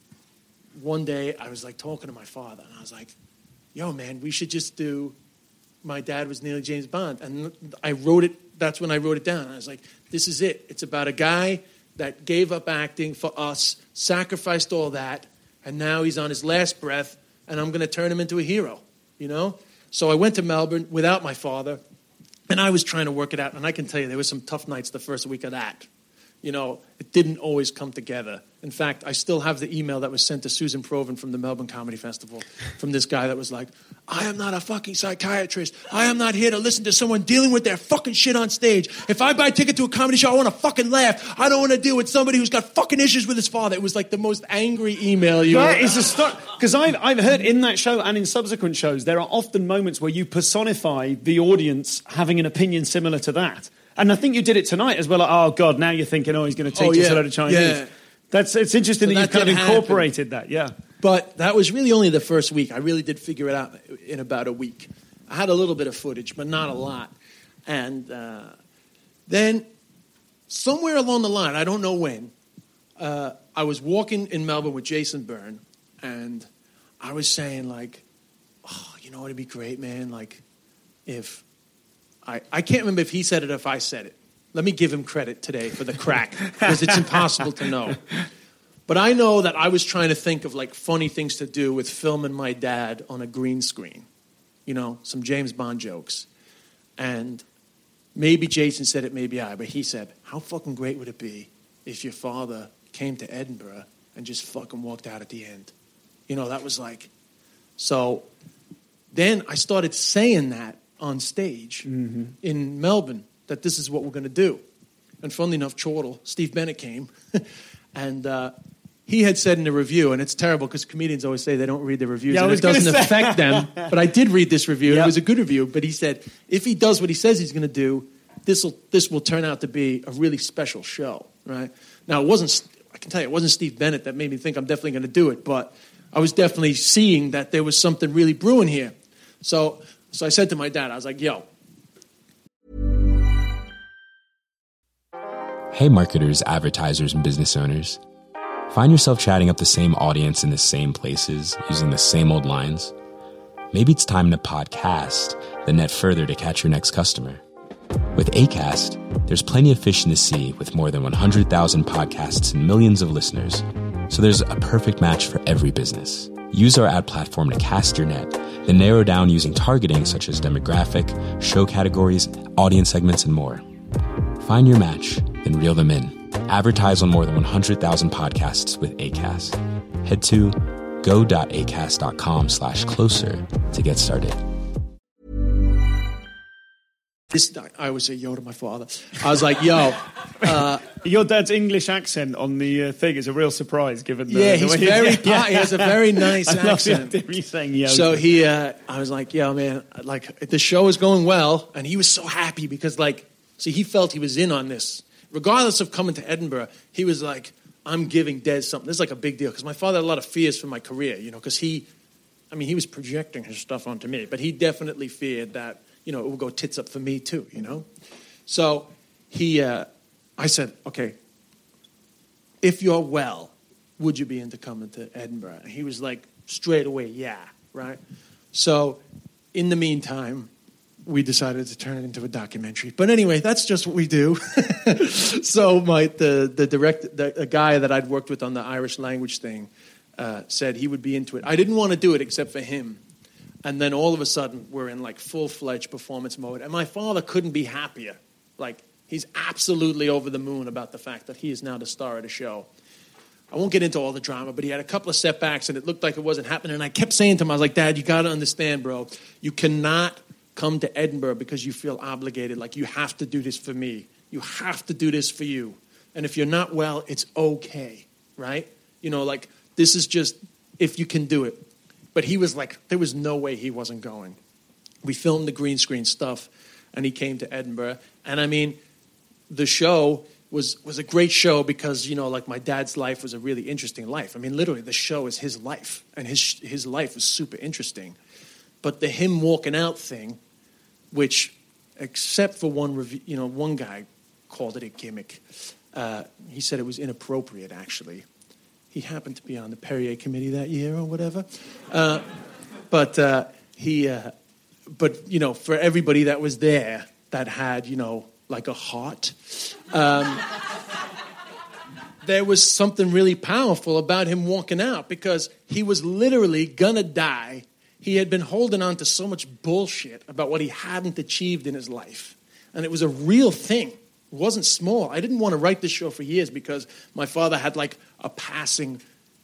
one day I was like talking to my father and I was like, yo, man, we should just do My Dad Was Nearly James Bond. And I wrote it, that's when I wrote it down. I was like, this is it. It's about a guy that gave up acting for us, sacrificed all that, and now he's on his last breath, and I'm going to turn him into a hero, you know? So I went to Melbourne without my father, and I was trying to work it out. And I can tell you, there were some tough nights the first week of that. You know, it didn't always come together. In fact, I still have the email that was sent to Susan Proven from the Melbourne Comedy Festival from this guy that was like, I am not a fucking psychiatrist. I am not here to listen to someone dealing with their fucking shit on stage. If I buy a ticket to a comedy show, I want to fucking laugh. I don't want to deal with somebody who's got fucking issues with his father. It was like the most angry email you ever. That is a start. Because I've heard in that show and in subsequent shows, there are often moments where you personify the audience having an opinion similar to that. And I think you did it tonight as well. Like, oh, God, now you're thinking, he's going to teach us a load of Chinese. Yeah. It's interesting that you've kind of incorporated that, yeah. But that was really only the first week. I really did figure it out in about a week. I had a little bit of footage, but not a lot. And then somewhere along the line, I don't know when, I was walking in Melbourne with Jason Byrne, and I was saying, like, you know what would be great, man? Like, if... I can't remember if he said it or if I said it. Let me give him credit today for the crack, because it's impossible to know. But I know that I was trying to think of like funny things to do with filming my dad on a green screen. You know, some James Bond jokes. And maybe Jason said it, maybe I, but he said, how fucking great would it be if your father came to Edinburgh and just fucking walked out at the end? You know, that was like... So then I started saying that on stage in Melbourne, that this is what we're going to do. And funnily enough, Chortle, Steve Bennett came, and he had said in the review, and it's terrible because comedians always say they don't read the reviews, and it doesn't affect them, but I did read this review, and it was a good review, but he said, if he does what he says he's going to do, this will turn out to be a really special show, right? Now, I can tell you, it wasn't Steve Bennett that made me think I'm definitely going to do it, but I was definitely seeing that there was something really brewing here. So I said to my dad, I was like, yo. Hey, marketers, advertisers, and business owners. Find yourself chatting up the same audience in the same places, using the same old lines? maybe it's time to podcast, then net further to catch your next customer. With Acast, there's plenty of fish in the sea with more than 100,000 podcasts and millions of listeners. So there's a perfect match for every business. Use our ad platform to cast your net, then narrow down using targeting such as demographic, show categories, audience segments, and more. Find your match, then reel them in. Advertise on more than 100,000 podcasts with Acast. Head to go.acast.com/closer to get started. I always say yo to my father. I was like, yo. Your dad's English accent on the thing is a real surprise, given the Yeah, he's way very he has a very nice I love accent. the idea of you saying yo. So I was like, yo, man, like the show is going well, and he was so happy because, like, see, he felt he was in on this. Regardless of coming to Edinburgh, he was like, I'm giving Des something. This is like a big deal because my father had a lot of fears for my career, because he was projecting his stuff onto me, but he definitely feared that, it would go tits up for me too, So I said, okay, if you're well, would you be into coming to Edinburgh? And he was like, straight away, yeah, right? So in the meantime, we decided to turn it into a documentary. But anyway, that's just what we do. So the guy that I'd worked with on the Irish language thing said he would be into it. I didn't want to do it except for him. And then all of a sudden, we're in like full-fledged performance mode. And my father couldn't be happier. Like, he's absolutely over the moon about the fact that he is now the star of the show. I won't get into all the drama, but he had a couple of setbacks, and it looked like it wasn't happening. And I kept saying to him, I was like, Dad, you got to understand, bro. You cannot come to Edinburgh because you feel obligated. Like, you have to do this for me. You have to do this for you. And if you're not well, it's okay, right? Like, this is just if you can do it. But he was like, there was no way he wasn't going. We filmed the green screen stuff, and he came to Edinburgh. And I mean, the show was a great show because, like my dad's life was a really interesting life. I mean, literally, the show is his life, and his life was super interesting. But the him walking out thing, which, except for one review, one guy called it a gimmick. He said it was inappropriate, actually. He happened to be on the Perrier committee that year or whatever. But for everybody that was there that had, like a heart, there was something really powerful about him walking out because he was literally gonna die. He had been holding on to so much bullshit about what he hadn't achieved in his life. And it was a real thing. It wasn't small. I didn't want to write this show for years because my father had like a passing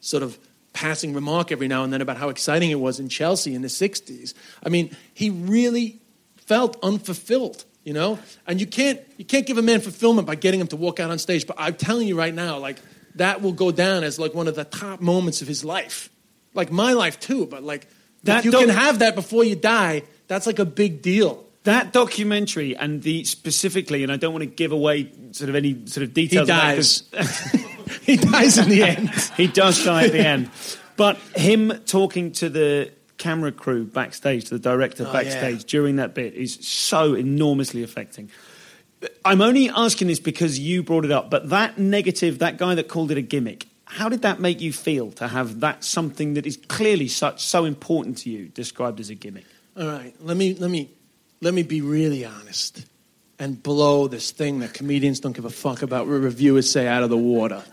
remark every now and then about how exciting it was in Chelsea in the 60s. I mean, he really felt unfulfilled, And you can't give a man fulfillment by getting him to walk out on stage. But I'm telling you right now, like, that will go down as like one of the top moments of his life. Like my life too, but like if you can have that before you die, that's like a big deal. That documentary and specifically, and I don't want to give away sort of any sort of details. He dies. He dies in the end. He does die at the end. But him talking to the camera crew backstage, to the director backstage during that bit is so enormously affecting. I'm only asking this because you brought it up, but that guy that called it a gimmick, how did that make you feel to have that something that is clearly so important to you described as a gimmick? All right, let me be really honest and blow this thing that comedians don't give a fuck about what reviewers say out of the water.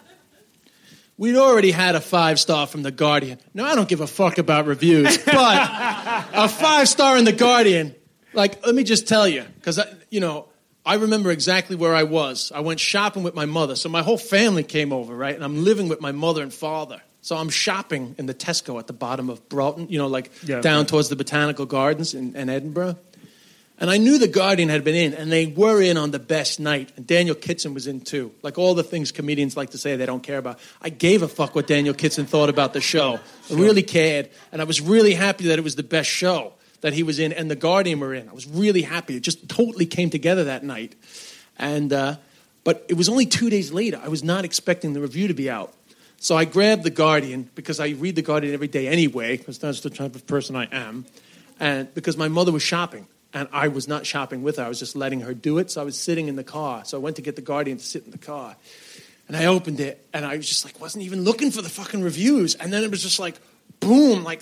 We'd already had a 5-star from The Guardian. No, I don't give a fuck about reviews, but a 5-star in The Guardian, like, let me just tell you, because, I remember exactly where I was. I went shopping with my mother, so my whole family came over, right? And I'm living with my mother and father. So I'm shopping in the Tesco at the bottom of Broughton, down towards the Botanical Gardens in Edinburgh. And I knew The Guardian had been in, and they were in on the best night. And Daniel Kitson was in too. Like all the things comedians like to say they don't care about. I gave a fuck what Daniel Kitson thought about the show. I really cared. And I was really happy that it was the best show that he was in and The Guardian were in. I was really happy. It just totally came together that night. And but it was only 2 days later. I was not expecting the review to be out. So I grabbed The Guardian, because I read The Guardian every day anyway, because that's the type of person I am. And because my mother was shopping. And I was not shopping with her. I was just letting her do it. So I was sitting in the car. So I went to get The Guardian to sit in the car. And I opened it. And I was just like, wasn't even looking for the fucking reviews. And then it was just like, boom, like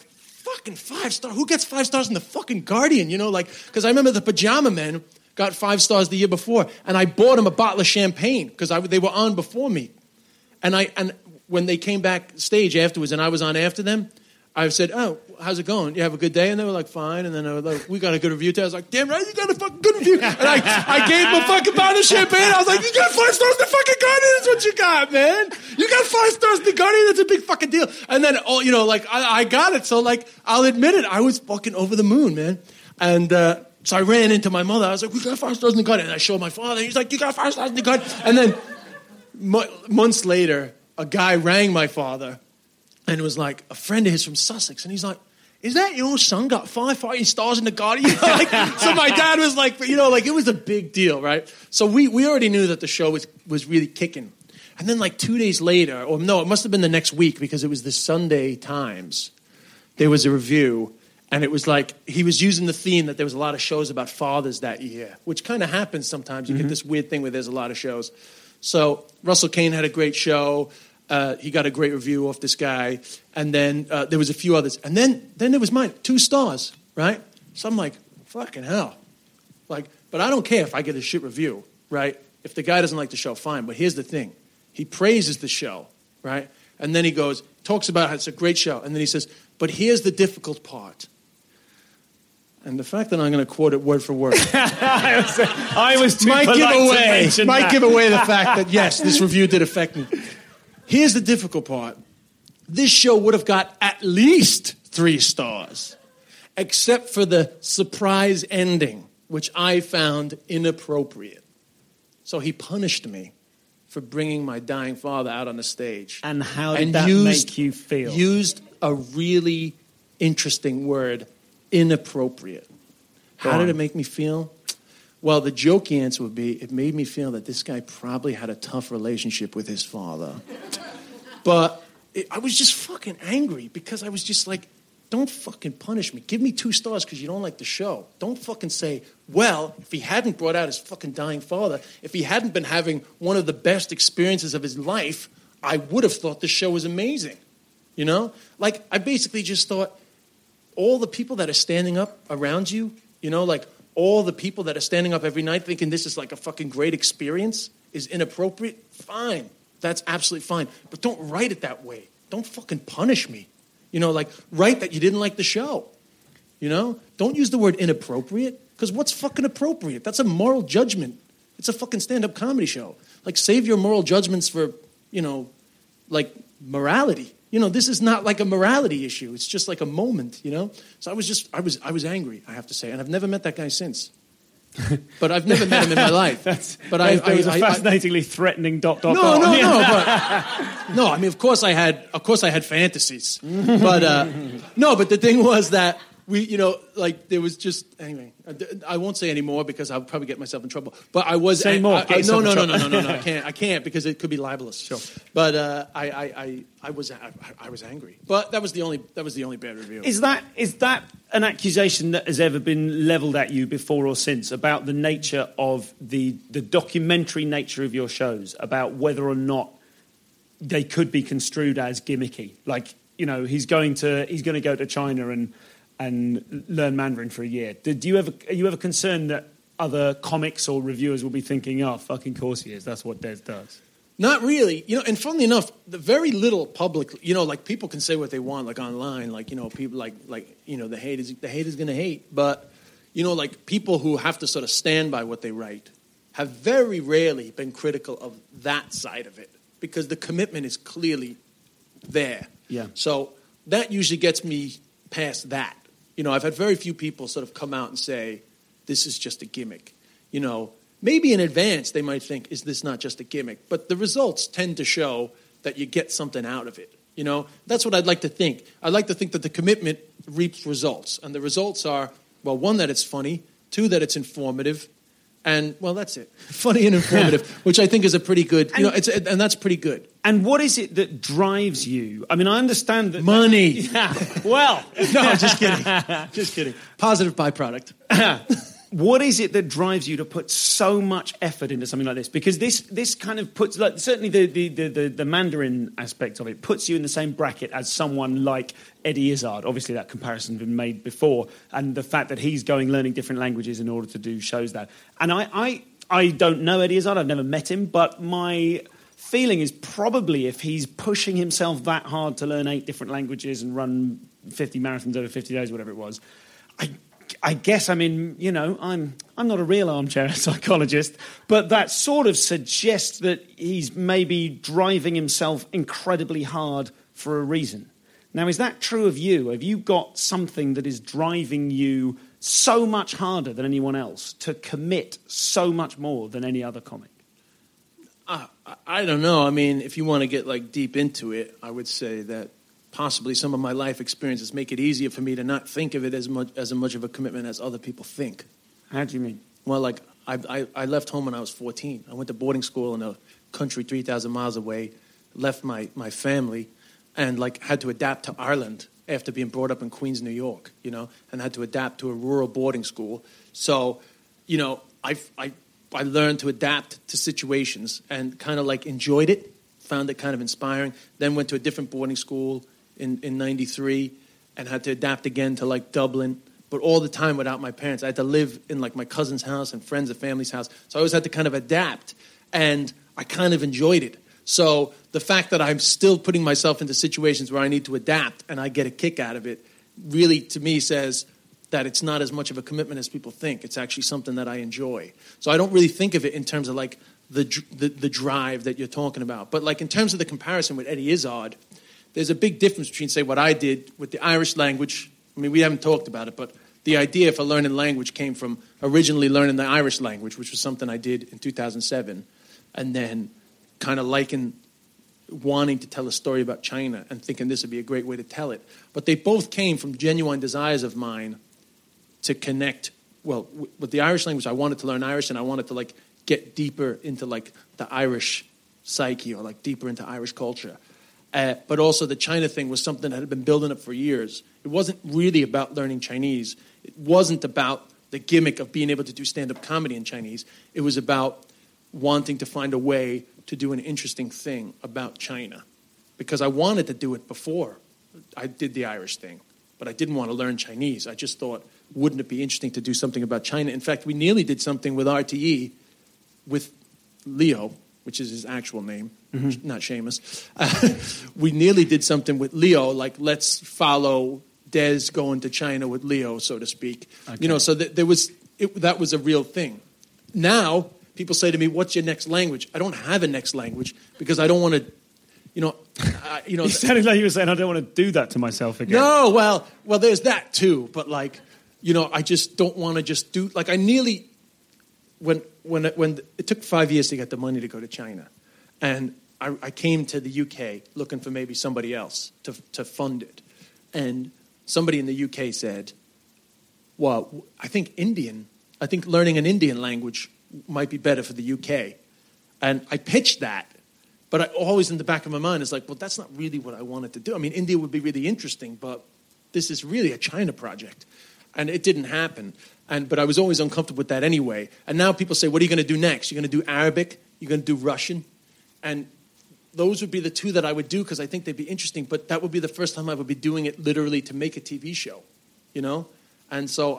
fucking 5 stars. Who gets 5 stars in the fucking Guardian? You know, like, because I remember the Pajama Men got 5 stars the year before, and I bought them a bottle of champagne because they were on before me. And when they came backstage afterwards and I was on after them, I said, oh, how's it going? You have a good day? And they were like, fine. And then I was like, we got a good review today. I was like, damn right, you got a fucking good review. And I gave them a fucking bottle of champagne. I was like, you got 5 stars in the fucking Guardian. That's what you got, man. You got 5 stars in the Guardian. That's a big fucking deal. And then, I got it. So, like, I'll admit it. I was fucking over the moon, man. And so I ran into my mother. I was like, we got 5 stars in the Guardian. And I showed my father. He's like, you got 5 stars in the Guardian. And then months later, a guy rang my father and was like, a friend of his from Sussex. And he's like, is that your son got 5 stars in the Guardian? So my dad was like, it was a big deal, right? So we already knew that the show was really kicking. And then like 2 days later, or no, it must have been the next week because it was the Sunday Times. There was a review, and it was like he was using the theme that there was a lot of shows about fathers that year, which kind of happens sometimes. You get this weird thing where there's a lot of shows. So Russell Kane had a great show. He got a great review off this guy. And then there was a few others. And then there was mine, 2 stars, right? So I'm like, fucking hell. Like, but I don't care if I get a shit review, right? If the guy doesn't like the show, fine. But here's the thing. He praises the show, right? And then he talks about how it's a great show. And then he says, but here's the difficult part. And the fact that I'm going to quote it word for word I was too might give away the fact that, yes, this review did affect me. Here's the difficult part. This show would have got at least 3 stars, except for the surprise ending, which I found inappropriate. So he punished me for bringing my dying father out on the stage. And how did that make you feel? Used a really interesting word, inappropriate. How did it make me feel? Well, the jokey answer would be, it made me feel that this guy probably had a tough relationship with his father. But I was just fucking angry because I was just like, don't fucking punish me. Give me 2 stars because you don't like the show. Don't fucking say, well, if he hadn't brought out his fucking dying father, if he hadn't been having one of the best experiences of his life, I would have thought the show was amazing. You know? Like, I basically just thought, all the people that are standing up around you, like all the people that are standing up every night thinking this is like a fucking great experience is inappropriate, fine. That's absolutely fine. But don't write it that way. Don't fucking punish me. Like write that you didn't like the show. Don't use the word inappropriate because what's fucking appropriate? That's a moral judgment. It's a fucking stand-up comedy show. Like save your moral judgments for, like morality. This is not like a morality issue. It's just like a moment, So I was angry, I have to say. And I've never met that guy since. But I've never met him in my life. But there was a fascinatingly threatening ... No. But, no, I mean, of course I had fantasies. But, but the thing was that we, there was just, anyway, I won't say any more because I'll probably get myself in trouble. But I was... Say more. No, I can't because it could be libelous. Sure. But I was angry. But that was the only bad review. Is that an accusation that has ever been levelled at you before or since about the nature of the documentary nature of your shows, about whether or not they could be construed as gimmicky? Like, he's going to go to China and learn Mandarin for a year. Are you ever concerned that other comics or reviewers will be thinking, oh, fucking course he is, that's what Des does? Not really. And funnily enough, the very little public, like people can say what they want, like online, like, people like the haters going to hate. But, like people who have to sort of stand by what they write have very rarely been critical of that side of it because the commitment is clearly there. Yeah. So that usually gets me past that. I've had very few people sort of come out and say, this is just a gimmick. Maybe in advance they might think, is this not just a gimmick? But the results tend to show that you get something out of it. That's what I'd like to think. I'd like to think that the commitment reaps results. And the results are, well, 1, that it's funny, 2, that it's informative, and, well, that's it. Funny and informative, which I think is a pretty good, and that's pretty good. And what is it that drives you? I mean, I understand that... Money. Yeah. Well... No, just kidding. Just kidding. Positive byproduct. What is it that drives you to put so much effort into something like this? Because this kind of puts, like, certainly the Mandarin aspect of it puts you in the same bracket as someone like Eddie Izzard. Obviously, that comparison has been made before, and the fact that he's learning different languages in order to do shows that. And I don't know Eddie Izzard. I've never met him, but my feeling is probably if he's pushing himself that hard to learn 8 different languages and run 50 marathons over 50 days, whatever it was, I guess, I mean, you know, I'm not a real armchair psychologist, but that sort of suggests that he's maybe driving himself incredibly hard for a reason. Now, is that true of you? Have you got something that is driving you so much harder than anyone else to commit so much more than any other comic? I don't know. I mean, if you want to get like deep into it, I would say that possibly some of my life experiences make it easier for me to not think of it as much of a commitment as other people think. How do you mean? Well, like I left home when I was 14. I went to boarding school in a country 3,000 miles away, left my family, and like had to adapt to Ireland after being brought up in Queens, New York, you know, and had to adapt to a rural boarding school. So, you know, I learned to adapt to situations and kind of like enjoyed it, found it kind of inspiring. Then went to a different boarding school in 93 and had to adapt again to like Dublin, but all the time without my parents. I had to live in like my cousin's house and friends and family's house. So I always had to kind of adapt, and I kind of enjoyed it. So the fact that I'm still putting myself into situations where I need to adapt and I get a kick out of it really, to me, says that it's not as much of a commitment as people think. It's actually something that I enjoy. So I don't really think of it in terms of like the drive that you're talking about. But like in terms of the comparison with Eddie Izzard, there's a big difference between, say, what I did with the Irish language. I mean, we haven't talked about it, but the idea for learning language came from originally learning the Irish language, which was something I did in 2007, and then kind of wanting to tell a story about China and thinking this would be a great way to tell it. But they both came from genuine desires of mine to connect, well, with the Irish language. I wanted to learn Irish, and I wanted to like get deeper into like the Irish psyche or like deeper into Irish culture. But also the China thing was something that had been building up for years. It wasn't really about learning Chinese. It wasn't about the gimmick of being able to do stand-up comedy in Chinese. It was about wanting to find a way to do an interesting thing about China. Because I wanted to do it before I did the Irish thing. But I didn't want to learn Chinese. I just thought, wouldn't it be interesting to do something about China? In fact, we nearly did something with RTE with Leo, which is his actual name, not Seamus. We nearly did something with Leo, like let's follow Des going to China with Leo, so to speak. Okay. You know, so that was a real thing. Now, people say to me, what's your next language? I don't have a next language because I don't want to, you know. You sounded like you were saying, I don't want to do that to myself again. No, well, there's that too. But like, you know, I just don't want to just do, like I nearly, when it took 5 years to get the money to go to China, and I came to the UK looking for maybe somebody else to fund it, and somebody in the UK said, well, I think learning an Indian language might be better for the UK. And I pitched that, but I always in the back of my mind is like, well, that's not really what I wanted to do. I mean, India would be really interesting, but this is really a China project. And it didn't happen. But I was always uncomfortable with that anyway. And now people say, what are you going to do next? You're going to do Arabic? You're going to do Russian? And those would be the two that I would do because I think they'd be interesting. But that would be the first time I would be doing it literally to make a TV show, you know? And so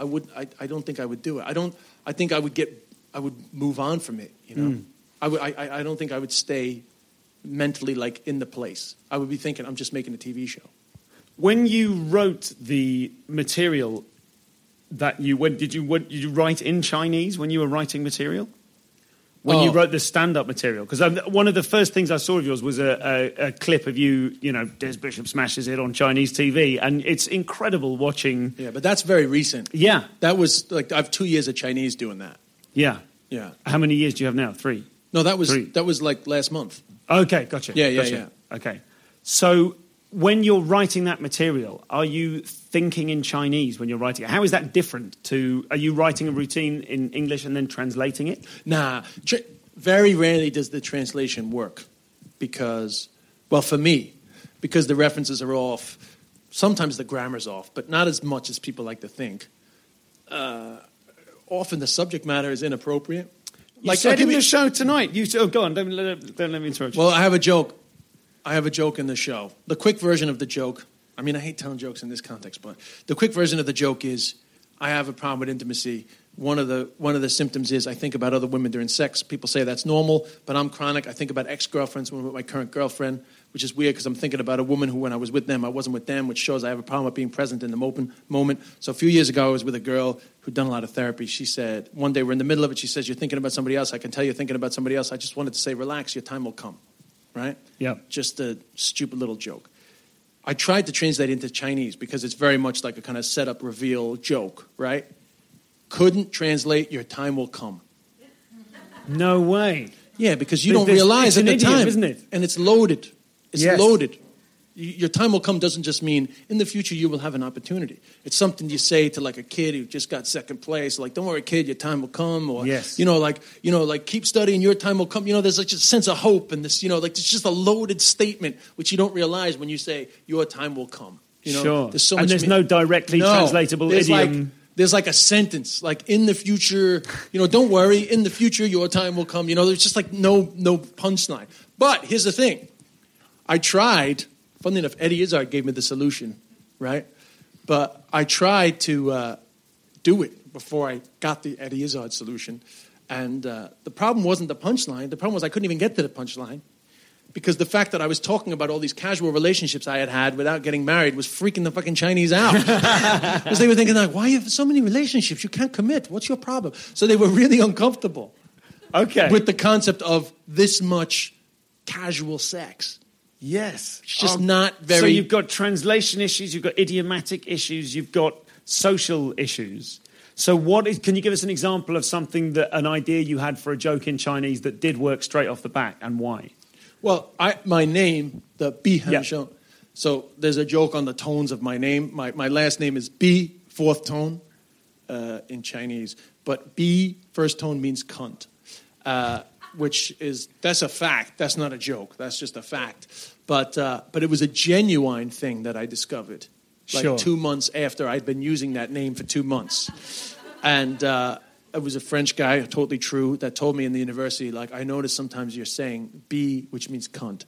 I don't think I would do it. I think I would move on from it, you know? I don't think I would stay mentally like in the place. I would be thinking, I'm just making a TV show. When you wrote the material did you write in Chinese when you were writing material? When you wrote the stand-up material? Because one of the first things I saw of yours was a clip of you, you know, Des Bishop smashes it on Chinese TV, and it's incredible watching. Yeah, but that's very recent. Yeah. That was, like, I have 2 years of Chinese doing that. Yeah. Yeah. How many years do you have now? 3? No, that was 3. That was, like, last month. Okay, gotcha. Yeah. Okay. So when you're writing that material, are you thinking in Chinese when you're writing it? How is that different to, are you writing a routine in English and then translating it? Nah, very rarely does the translation work because, well, for me, because the references are off. Sometimes the grammar's off, but not as much as people like to think. often the subject matter is inappropriate. You said in the show tonight. Go on. Don't let me interrupt you. Well, I have a joke. In the show. The quick version of the joke. I mean, I hate telling jokes in this context, but the quick version of the joke is, I have a problem with intimacy. One of the symptoms is I think about other women during sex. People say that's normal, but I'm chronic. I think about ex-girlfriends when I'm with my current girlfriend, which is weird because I'm thinking about a woman who, when I was with them, I wasn't with them, which shows I have a problem with being present in the moment. So a few years ago, I was with a girl who'd done a lot of therapy. She said, one day we're in the middle of it, she says, you're thinking about somebody else. I can tell you're thinking about somebody else. I just wanted to say, relax, your time will come, right? Yeah. Just a stupid little joke. I tried to translate into Chinese because it's very much like a kind of setup, reveal joke, right? Couldn't translate, your time will come. No way. Yeah, because you don't realize at the time. Isn't it? And it's loaded. It's Yes. loaded. Your time will come doesn't just mean in the future you will have an opportunity. It's something you say to like a kid who just got second place, like, don't worry, kid, your time will come. Or, Yes. like keep studying, your time will come. There's like just a sense of hope and this, it's just a loaded statement, which you don't realize when you say your time will come. Sure. There's so and much there's no directly translatable idiom. There's like a sentence, like in the future, don't worry, in the future your time will come. There's just like no punchline. But here's the thing. I tried, funnily enough, Eddie Izzard gave me the solution, right? But I tried to do it before I got the Eddie Izzard solution. And the problem wasn't the punchline. The problem was I couldn't even get to the punchline. Because the fact that I was talking about all these casual relationships I had without getting married was freaking the fucking Chinese out. Because they were thinking, like, why you have so many relationships? You can't commit. What's your problem? So they were really uncomfortable with the concept of this much casual sex. Yes. It's just not very... So you've got translation issues, you've got idiomatic issues, you've got social issues. So can you give us an example of something an idea you had for a joke in Chinese that did work straight off the bat, and why? Well, my name, the Bi Han Yeah. Sheng. So there's a joke on the tones of my name. My last name is Bi, fourth tone in Chinese. But Bi, first tone, means cunt, that's a fact. That's not a joke. That's just a fact. But it was a genuine thing that I discovered. Like Sure. 2 months after I'd been using that name for 2 months. And it was a French guy, totally true, that told me in the university, like, I noticed sometimes you're saying B, which means cunt.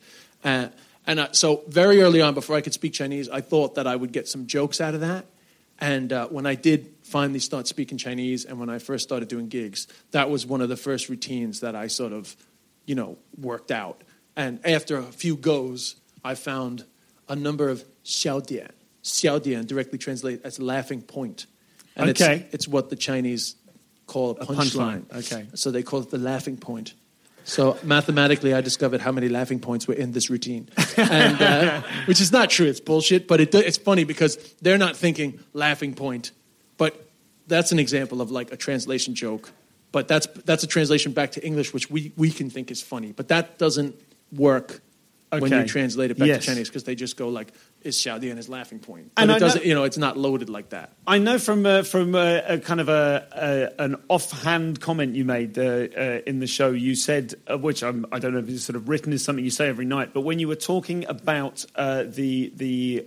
So very early on, before I could speak Chinese, I thought that I would get some jokes out of that. And when I did finally start speaking Chinese and when I first started doing gigs, that was one of the first routines that I sort of, worked out. And after a few goes, I found a number of xiaodian. Xiaodian directly translates as laughing point. And it's what the Chinese call a punchline. Okay. So they call it the laughing point. So mathematically, I discovered how many laughing points were in this routine, and which is not true. It's bullshit, but it's funny because they're not thinking laughing point. But that's an example of like a translation joke. But that's a translation back to English, which we can think is funny. But that doesn't work when you translate it back to Chinese because they just go like, is xiaodian his laughing point? But it doesn't, it's not loaded like that. I know from a kind of an offhand comment you made in the show. You said, which I don't know if it's sort of written as something you say every night, but when you were talking about the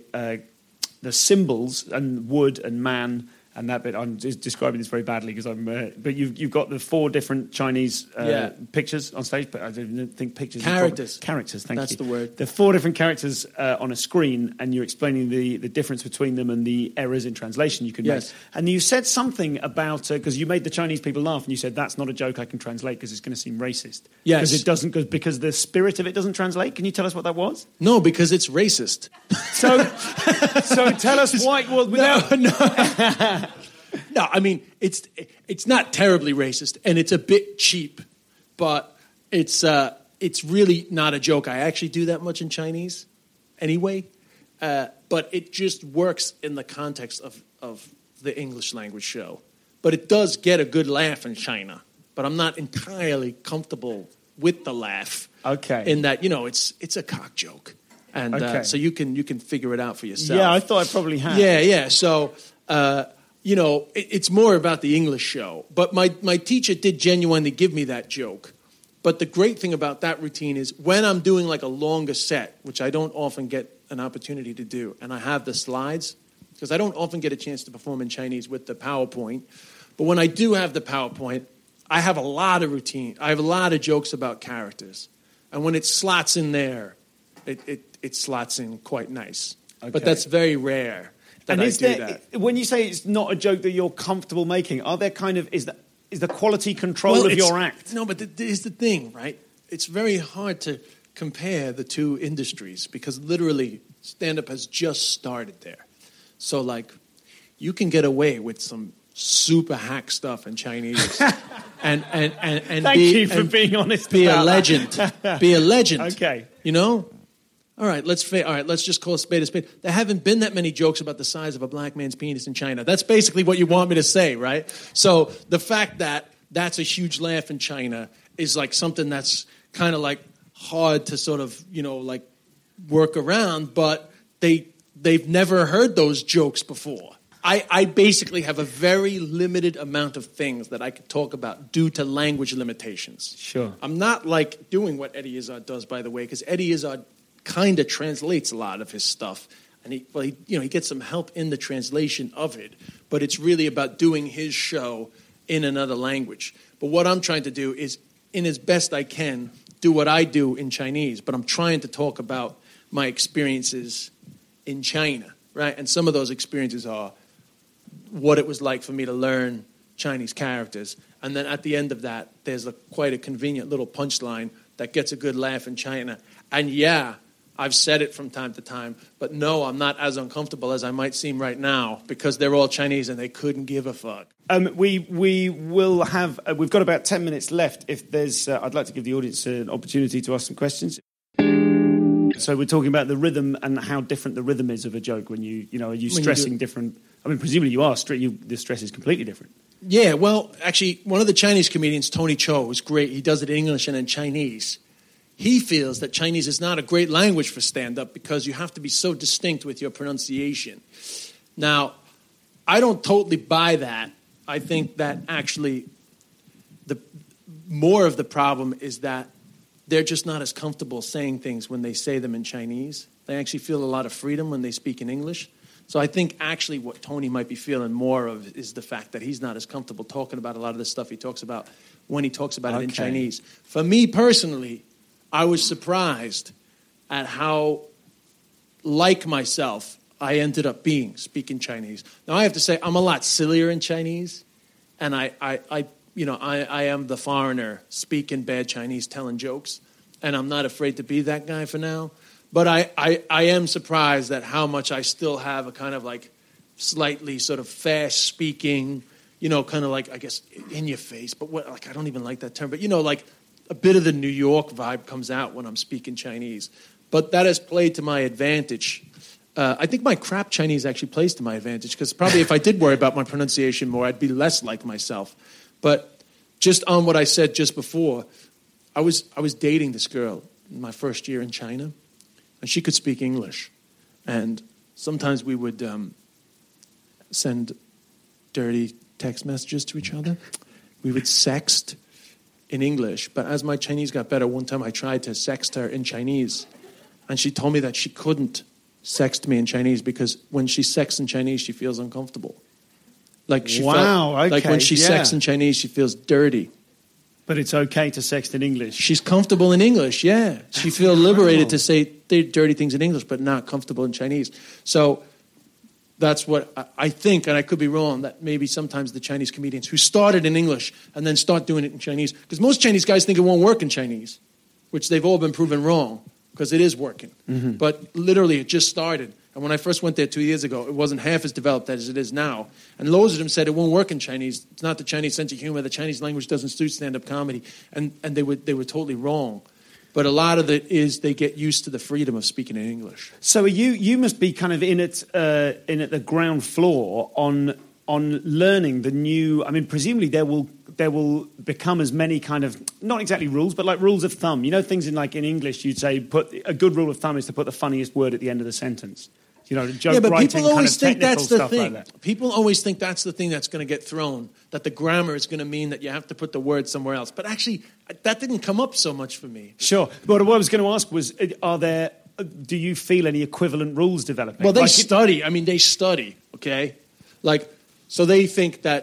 symbols and wood and man and that bit, I'm just describing this very badly because but you've got the 4 different Chinese pictures on stage, but I don't think pictures. Characters. Characters, thank you. That's the word. The 4 different characters on a screen, and you're explaining the difference between them and the errors in translation you can make. And you said something about, because you made the Chinese people laugh, and you said, that's not a joke I can translate because it's going to seem racist. Yes. Because it doesn't, because the spirit of it doesn't translate. Can you tell us what that was? No, because it's racist. So tell us why. Well, without... No, I mean, it's not terribly racist, and it's a bit cheap, but it's really not a joke. I actually do that much in Chinese anyway, but it just works in the context of the English language show. But it does get a good laugh in China, but I'm not entirely comfortable with the laugh. Okay. In that, it's a cock joke. And so you can figure it out for yourself. Yeah, I thought I probably had. Yeah. So... it's more about the English show. But my teacher did genuinely give me that joke. But the great thing about that routine is when I'm doing like a longer set, which I don't often get an opportunity to do, and I have the slides, because I don't often get a chance to perform in Chinese with the PowerPoint, But when I do have the PowerPoint, I have a lot of routine. I have a lot of jokes about characters. And when it slots in there, it slots in quite nice. Okay. But that's very rare that I do that. When you say it's not a joke that you're comfortable making, are there kind of, is the quality control of your act? No, but here's the thing, right? It's very hard to compare the two industries because literally stand-up has just started there. So, like, you can get away with some super hack stuff in Chinese, and Thank you for being honest. Be a legend. Be a legend. Okay. You know. All right. Let's just call a spade a spade. There haven't been that many jokes about the size of a black man's penis in China. That's basically what you want me to say, right? So the fact that that's a huge laugh in China is like something that's kind of like hard to sort of like work around, but they've never heard those jokes before. I basically have a very limited amount of things that I could talk about due to language limitations. Sure. I'm not like doing what Eddie Izzard does, by the way, because Eddie Izzard kind of translates a lot of his stuff. And he gets some help in the translation of it. But it's really about doing his show in another language. But what I'm trying to do is, in as best I can, do what I do in Chinese. But I'm trying to talk about my experiences in China, right? And some of those experiences are what it was like for me to learn Chinese characters. And then at the end of that, there's quite a convenient little punchline that gets a good laugh in China. And yeah, I've said it from time to time, but no, I'm not as uncomfortable as I might seem right now because they're all Chinese and they couldn't give a fuck. We will have, we've got about 10 minutes left. If there's, I'd like to give the audience an opportunity to ask some questions. So we're talking about the rhythm and how different the rhythm is of a joke when are you stressing different? I mean, presumably you are. The stress is completely different. Yeah, well, actually, one of the Chinese comedians, Tony Cho, is great. He does it in English and in Chinese. He feels that Chinese is not a great language for stand-up because you have to be so distinct with your pronunciation. Now, I don't totally buy that. I think that actually more of the problem is that they're just not as comfortable saying things when they say them in Chinese. They actually feel a lot of freedom when they speak in English. So I think actually what Tony might be feeling more of is the fact that he's not as comfortable talking about a lot of the stuff he talks about when he talks about it in Chinese. For me personally, I was surprised at how like myself I ended up being speaking Chinese. Now I have to say I'm a lot sillier in Chinese, and I am the foreigner speaking bad Chinese, telling jokes, and I'm not afraid to be that guy for now. But I am surprised at how much I still have a kind of like slightly sort of fast speaking, kind of like, I guess, in your face. But I don't even like that term. But, like a bit of the New York vibe comes out when I'm speaking Chinese. But that has played to my advantage. I think my crap Chinese actually plays to my advantage because probably if I did worry about my pronunciation more, I'd be less like myself. But just on what I said just before, I was dating this girl in my first year in China. And she could speak English. And sometimes we would send dirty text messages to each other. We would sext in English. But as my Chinese got better, one time I tried to sext her in Chinese. And she told me that she couldn't sext me in Chinese because when she sexts in Chinese, she feels uncomfortable. Like she like when she sexts in Chinese, she feels dirty. But it's okay to sext in English. She's comfortable in English, yeah. She feels liberated to say dirty things in English, but not comfortable in Chinese. So that's what I think, and I could be wrong, that maybe sometimes the Chinese comedians who started in English and then start doing it in Chinese, because most Chinese guys think it won't work in Chinese, which they've all been proven wrong, because it is working. Mm-hmm. But literally, it just started. And when I first went there 2 years ago, it wasn't half as developed as it is now. And loads of them said it won't work in Chinese. It's not the Chinese sense of humor. The Chinese language doesn't suit stand-up comedy. And they were totally wrong. But a lot of it is they get used to the freedom of speaking in English. So you must be kind of in at the ground floor on learning the new. I mean, presumably there will become as many kind of not exactly rules, but like rules of thumb. Things in English you'd say a good rule of thumb is to put the funniest word at the end of the sentence. Joke but writing, people always think that's the thing. Like that. People always think that's the thing that's going to get thrown, that the grammar is going to mean that you have to put the word somewhere else. But actually, that didn't come up so much for me. Sure. But what I was going to ask was, do you feel any equivalent rules developing? Well, they study, okay? So they think that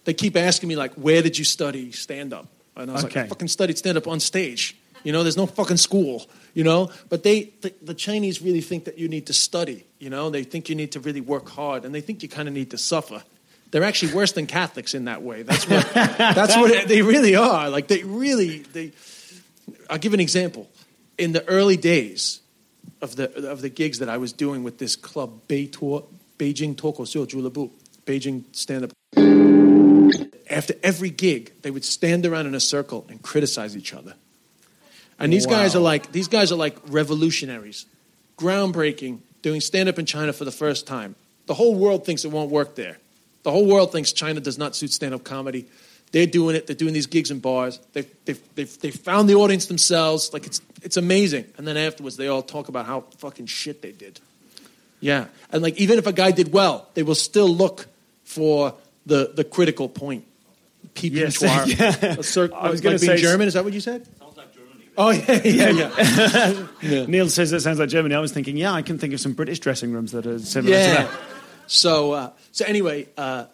They keep asking me, like, where did you study stand-up? And I was like, I fucking studied stand-up on stage. You know, there's no fucking school, you know? But the Chinese really think that you need to study, you know? They think you need to really work hard, and they think you kind of need to suffer. They're actually worse than Catholics in that way. That's what they really are. Like, I'll give an example. In the early days of the gigs that I was doing with this club, Beijing Tokosuo Julabu, Beijing stand-up. After every gig, they would stand around in a circle and criticize each other. And these guys are like revolutionaries, groundbreaking, doing stand-up in China for the first time. The whole world thinks it won't work there. The whole world thinks China does not suit stand-up comedy. They're doing it. They're doing these gigs in bars. They found the audience themselves. Like, it's amazing. And then afterwards, they all talk about how fucking shit they did. Yeah. And like, even if a guy did well, they will still look for the critical point. Yes. I was going to say German. Is that what you said? Sounds like Germany. Oh yeah. Yeah. Neil says that sounds like Germany. I was thinking, I can think of some British dressing rooms that are similar to that. So anyway,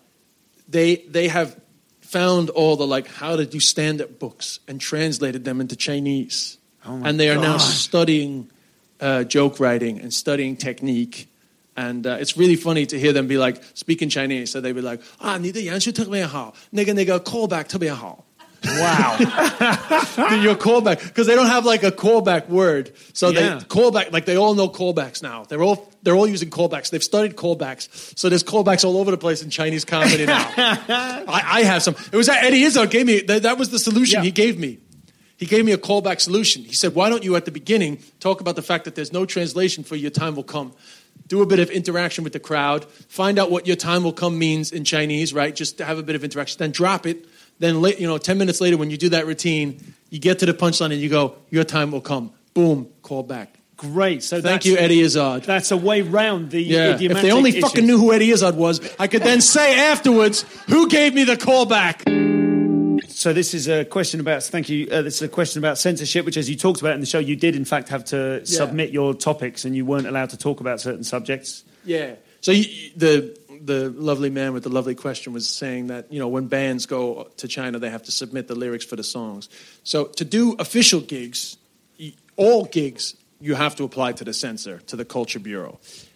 they have found all the like how to do stand-up books and translated them into Chinese, and they are now studying joke writing and studying technique. And it's really funny to hear them be like, speaking Chinese. So they'd be like, 你的演出特别好，那个 callback 特别好. Wow. Your callback. Because they don't have like a callback word. So they callback, like they all know callbacks now. They're all using callbacks. They've studied callbacks. So there's callbacks all over the place in Chinese comedy now. I have some. It was Eddie Izzard gave me, that was the solution he gave me. He gave me a callback solution. He said, why don't you at the beginning talk about the fact that there's no translation for your time will come. Do a bit of interaction with the crowd. Find out what your time will come means in Chinese, right? Just to have a bit of interaction. Then drop it. Then, 10 minutes later when you do that routine, you get to the punchline and you go, your time will come. Boom, call back. Great. So thank you, Eddie Izzard. That's a way round the idiomatic If they only issues. fucking knew who Eddie Izzard was, I could then say afterwards, who gave me the callback? So this is a question about, thank you, this is a question about censorship, which as you talked about in the show, you did in fact have to submit your topics and you weren't allowed to talk about certain subjects. Yeah. So the lovely man with the lovely question was saying that, when bands go to China, they have to submit the lyrics for the songs. So to do official gigs, all gigs, you have to apply to the censor, to the Culture Bureau.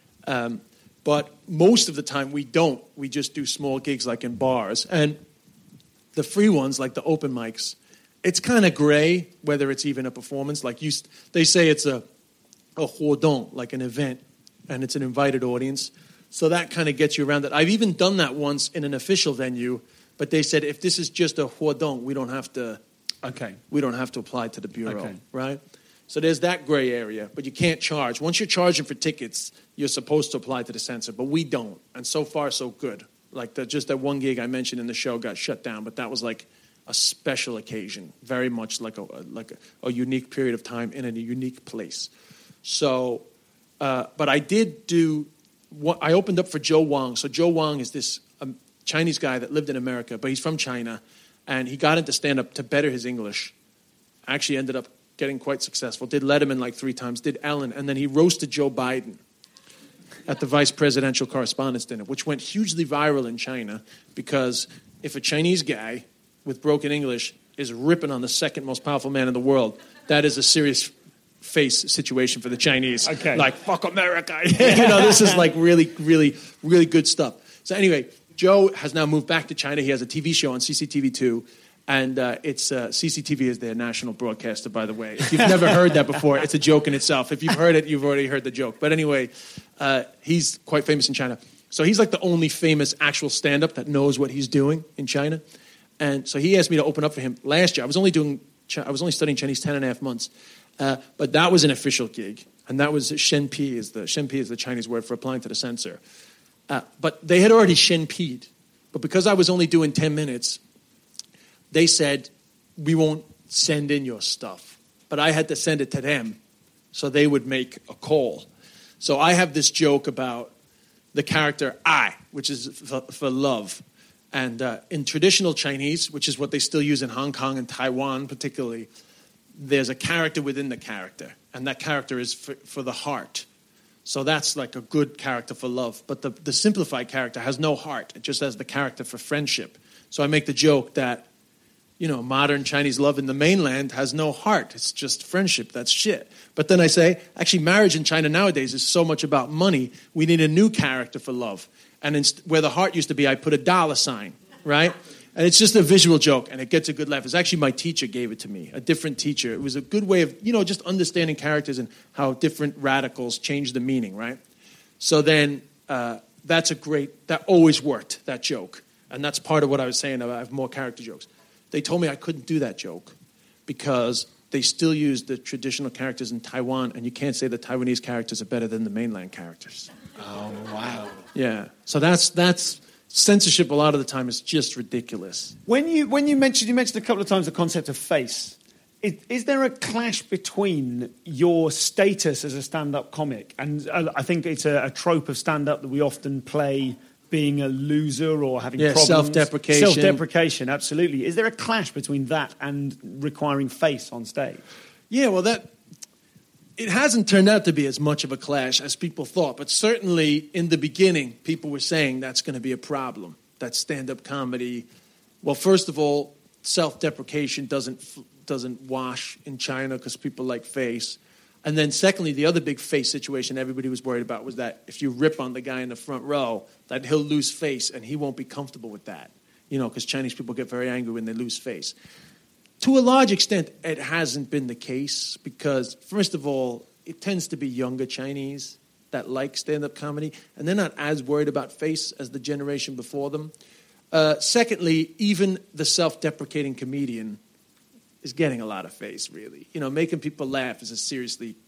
But most of the time we don't. We just do small gigs like in bars. And the free ones, like the open mics, it's kind of gray whether it's even a performance. Like they say it's a huodong, like an event, and it's an invited audience. So that kind of gets you around it. I've even done that once in an official venue, but they said if this is just a huodong, we don't have to. We don't have to apply to the bureau, right? So there's that gray area, but you can't charge. Once you're charging for tickets, you're supposed to apply to the censor, but we don't. And so far, so good. Like just that one gig I mentioned in the show got shut down, but that was like a special occasion, very much like a unique period of time in a unique place. So, but I did do. I opened up for Joe Wang. So Joe Wang is this Chinese guy that lived in America, but he's from China, and he got into stand-up to better his English. Actually ended up getting quite successful. Did Letterman like 3 times, did Ellen, and then he roasted Joe Biden at the Vice Presidential Correspondents' Dinner, which went hugely viral in China because if a Chinese guy with broken English is ripping on the second most powerful man in the world, that is a serious face situation for the Chinese. Like, fuck America. This is like really, really, really good stuff. So anyway, Joe has now moved back to China. He has a TV show on CCTV2. And it's CCTV is their national broadcaster, by the way. If you've never heard that before, it's a joke in itself. If you've heard it, you've already heard the joke. But anyway, he's quite famous in China. So he's like the only famous actual stand-up that knows what he's doing in China. And so he asked me to open up for him last year. I was only studying Chinese 10.5 months. But that was an official gig. And that was Shenpi is the Chinese word for applying to the censor. But they had already Shenpi'd. But because I was only doing 10 minutes, they said, we won't send in your stuff. But I had to send it to them so they would make a call. So I have this joke about the character I, which is for love. And in traditional Chinese, which is what they still use in Hong Kong and Taiwan particularly, there's a character within the character. And that character is for the heart. So that's like a good character for love. But the simplified character has no heart. It just has the character for friendship. So I make the joke that, modern Chinese love in the mainland has no heart. It's just friendship. That's shit. But then I say, actually, marriage in China nowadays is so much about money. We need a new character for love. And where the heart used to be, I put a dollar sign, right? And it's just a visual joke, and it gets a good laugh. It's actually my teacher gave it to me, a different teacher. It was a good way of, just understanding characters and how different radicals change the meaning, right? So then that always worked, that joke. And that's part of what I was saying about I have more character jokes. They told me I couldn't do that joke because they still use the traditional characters in Taiwan, and you can't say the Taiwanese characters are better than the mainland characters. Oh, wow. Yeah. So that's censorship a lot of the time is just ridiculous. When you mentioned a couple of times the concept of face, is there a clash between your status as a stand-up comic, and I think it's a trope of stand-up that we often play, being a loser or having problems. Self-deprecation. Self-deprecation, absolutely. Is there a clash between that and requiring face on stage? Yeah, well, it hasn't turned out to be as much of a clash as people thought, but certainly in the beginning, people were saying that's going to be a problem, that stand-up comedy. Well, first of all, self-deprecation doesn't wash in China because people like face. And then secondly, the other big face situation everybody was worried about was that if you rip on the guy in the front row, that he'll lose face and he won't be comfortable with that, because Chinese people get very angry when they lose face. To a large extent, it hasn't been the case because, first of all, it tends to be younger Chinese that like stand-up comedy, and they're not as worried about face as the generation before them. Secondly, even the self-deprecating comedian is getting a lot of face, really. Making people laugh is a seriously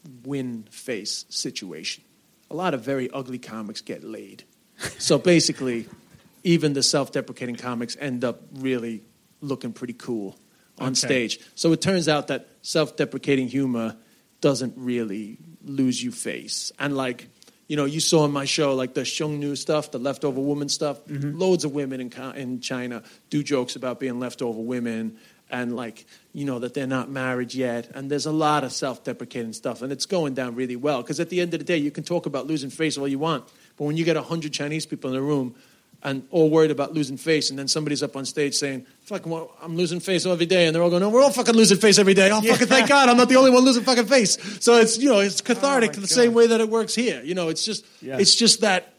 win-face situation. A lot of very ugly comics get laid. So basically, even the self-deprecating comics end up really looking pretty cool on stage. So it turns out that self-deprecating humor doesn't really lose you face. And you saw in my show, like the Xiongnu stuff, the leftover woman stuff, loads of women in China do jokes about being leftover women and that they're not married yet. And there's a lot of self-deprecating stuff, and it's going down really well. Because at the end of the day, you can talk about losing face all you want, but when you get 100 Chinese people in a room and all worried about losing face, and then somebody's up on stage saying, I'm losing face every day, and they're all going, we're all fucking losing face every day. Oh, fucking thank God, I'm not the only one losing fucking face. So it's, it's cathartic the same way that it works here. It's just that,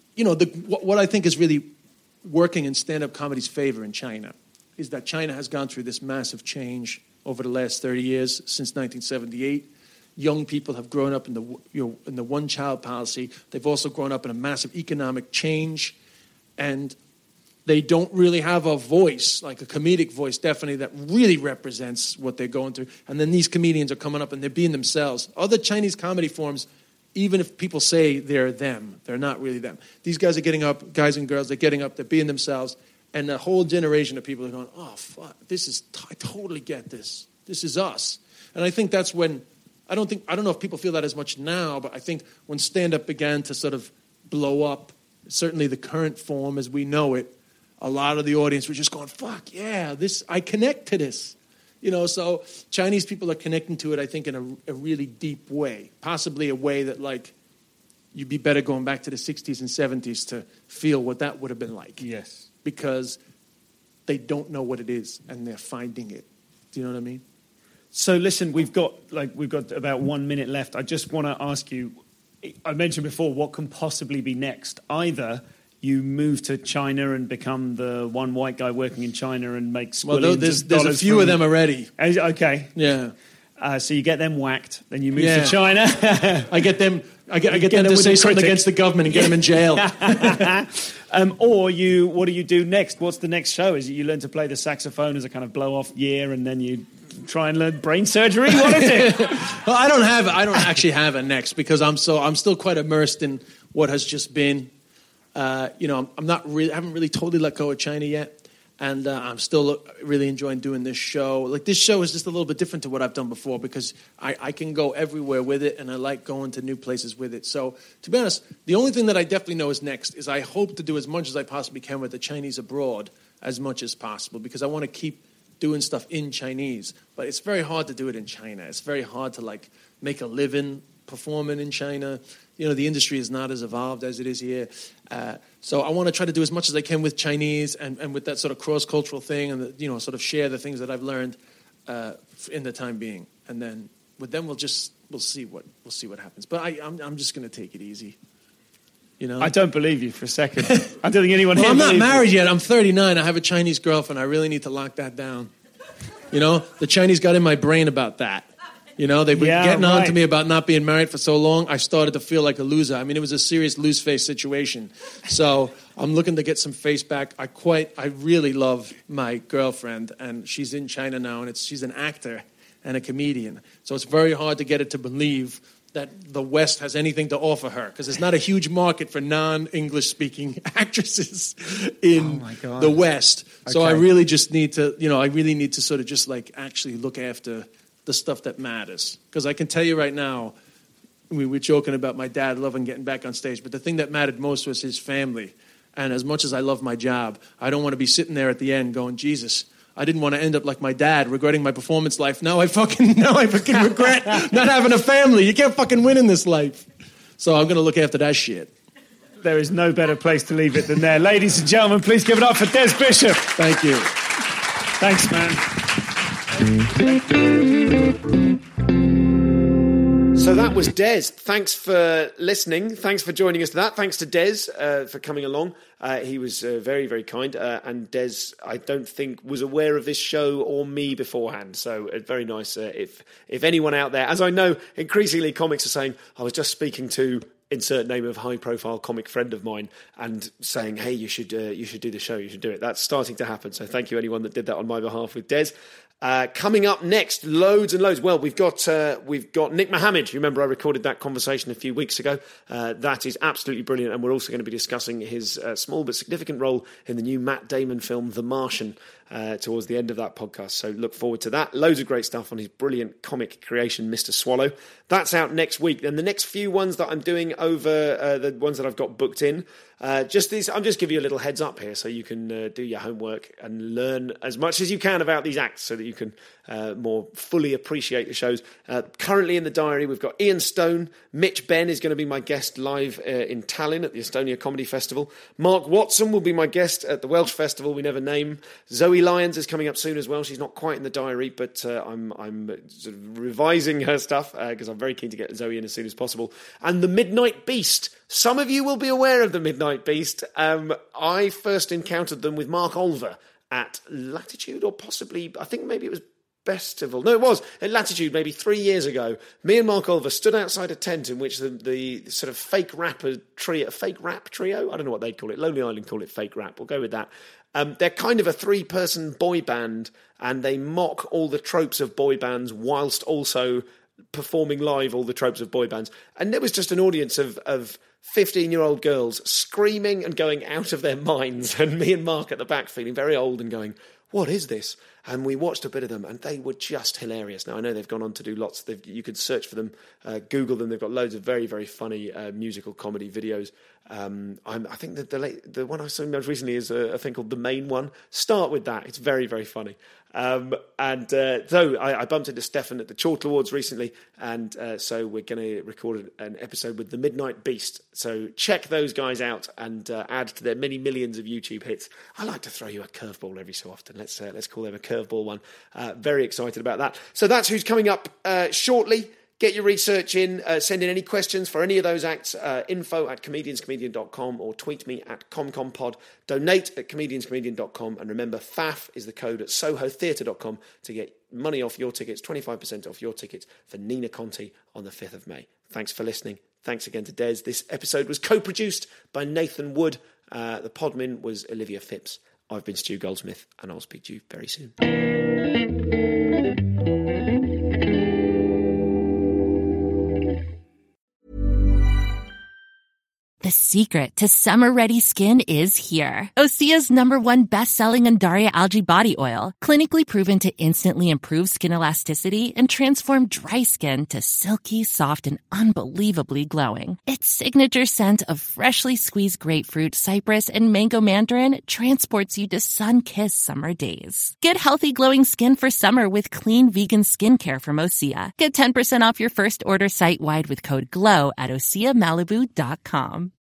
what I think is really working in stand-up comedy's favor in China is that China has gone through this massive change over the last 30 years, since 1978. Young people have grown up in the one-child policy. They've also grown up in a massive economic change. And they don't really have a voice, like a comedic voice, definitely, that really represents what they're going through. And then these comedians are coming up and they're being themselves. Other Chinese comedy forms, even if people say they're them, they're not really them. These guys are getting up, guys and girls, they're getting up, they're being themselves. And the whole generation of people are going, oh, fuck, I totally get this. This is us. And I think that's when, I don't know if people feel that as much now, but I think when stand-up began to sort of blow up, certainly the current form as we know it, a lot of the audience were just going, fuck, yeah, I connect to this. So Chinese people are connecting to it, I think, in a really deep way. Possibly a way that, you'd be better going back to the 60s and 70s to feel what that would have been like. Yes. Because they don't know what it is, and they're finding it. Do you know what I mean? So listen, we've got about 1 minute left. I just want to ask you, I mentioned before, what can possibly be next? Either you move to China and become the one white guy working in China and make squillions of dollars. There's a few of them already. Okay. Yeah. So you get them whacked, then you move to China. I get them to say something against the government and get them in jail. Or what do you do next? What's the next show? Is it you learn to play the saxophone as a kind of blow-off year, and then you try and learn brain surgery? What is it? Well, I don't actually have a next because I'm still quite immersed in what has just been. I haven't really totally let go of China yet. And I'm still really enjoying doing this show. This show is just a little bit different to what I've done before because I can go everywhere with it, and I like going to new places with it. So, to be honest, the only thing that I definitely know is next is I hope to do as much as I possibly can with the Chinese abroad as much as possible because I want to keep doing stuff in Chinese. But it's very hard to do it in China. It's very hard to, make a living performing in China. You know, the industry is not as evolved as it is here. So I want to try to do as much as I can with Chinese and with that sort of cross-cultural thing, and you know, sort of share the things that I've learned in the time being. And then with them, we'll see what happens. But I'm just going to take it easy. You know, I don't believe you for a second. I don't think anyone. Well, here I'm not believes married you. yet. I'm 39. I have a Chinese girlfriend. I really need to lock that down. You know, the Chinese got in my brain about that. You know, they've been getting on to me about not being married for so long. I started to feel like a loser. I mean, it was a serious lose-face situation. So I'm looking to get some face back. I really love my girlfriend, and she's in China now, and she's an actor and a comedian. So it's very hard to get her to believe that the West has anything to offer her, because there's not a huge market for non-English speaking actresses in the West. So I really just need to, I really need to sort of just like actually look after the stuff that matters. Because I can tell you right now, we were joking about my dad loving getting back on stage, but the thing that mattered most was his family. And as much as I love my job, I don't want to be sitting there at the end going, Jesus, I didn't want to end up like my dad, regretting my performance life. Now I fucking regret not having a family. You can't fucking win in this life. So I'm going to look after that shit. There is no better place to leave it than there. Ladies and gentlemen, please give it up for Des Bishop. Thank you. Thanks, man. So that was Des. Thanks for listening. Thanks for joining us to that. Thanks to Des for coming along. He was very, very kind. And Des, I don't think, was aware of this show or me beforehand. So very nice. If anyone out there, as I know, increasingly comics are saying, I was just speaking to insert name of high-profile comic friend of mine and saying, hey, you should do the show, you should do it. That's starting to happen. So thank you, anyone that did that on my behalf with Des. Coming up next, loads and loads. Well, we've got Nick Mohammed. You remember I recorded that conversation a few weeks ago. That is absolutely brilliant, and we're also going to be discussing his small but significant role in the new Matt Damon film The Martian towards the end of that podcast. So look forward to that. Loads of great stuff on his brilliant comic creation, Mr. Swallow. That's out next week. And the next few ones that I'm doing over the ones that I've got booked in, just these. I'm just giving you a little heads up here so you can do your homework and learn as much as you can about these acts so that you can more fully appreciate the shows. Currently in the diary, we've got Ian Stone. Mitch Benn is going to be my guest live in Tallinn at the Estonia Comedy Festival. Mark Watson will be my guest at the Welsh Festival we never name. Zoe Lyons is coming up soon as well. She's not quite in the diary, but I'm sort of revising her stuff because I'm very keen to get Zoe in as soon as possible. And the Midnight Beast. Some of you will be aware of the Midnight Beast. I first encountered them with Mark Olver at Latitude, or possibly, I think maybe it was Festival. No, it was at Latitude maybe 3 years ago. Me and Mark Olver stood outside a tent in which the sort of fake rap trio, I don't know what they'd call it. Lonely Island call it fake rap. We'll go with that. They're kind of a 3-person boy band, and they mock all the tropes of boy bands whilst also performing live all the tropes of boy bands. And there was just an audience of 15-year-old girls screaming and going out of their minds, and me and Mark at the back feeling very old and going, what is this? And we watched a bit of them, and they were just hilarious. Now, I know they've gone on to do lots. You could search for them, Google them. They've got loads of very, very funny musical comedy videos. I think that the one I saw most recently is a thing called The Main One. Start with that. It's very, very funny. So I bumped into Stefan at the Chortle Awards recently, and so we're going to record an episode with the Midnight Beast. So check those guys out and add to their many millions of YouTube hits. I like to throw you a curveball every so often. Let's call them a curveball one. Very excited about that. So that's who's coming up shortly. Get your research in, send in any questions for any of those acts, info@comedianscomedian.com, or tweet me at ComComPod. Donate at comedianscomedian.com, and remember, FAF is the code at sohotheatre.com to get money off your tickets, 25% off your tickets for Nina Conti on the 5th of May. Thanks for listening. Thanks again to Des. This episode was co-produced by Nathan Wood. The podmin was Olivia Phipps. I've been Stu Goldsmith, and I'll speak to you very soon. The secret to summer-ready skin is here. Osea's #1 best-selling Undaria Algae Body Oil, clinically proven to instantly improve skin elasticity and transform dry skin to silky, soft, and unbelievably glowing. Its signature scent of freshly squeezed grapefruit, cypress, and mango mandarin transports you to sun-kissed summer days. Get healthy, glowing skin for summer with clean vegan skincare from Osea. Get 10% off your first order site-wide with code GLOW at OseaMalibu.com.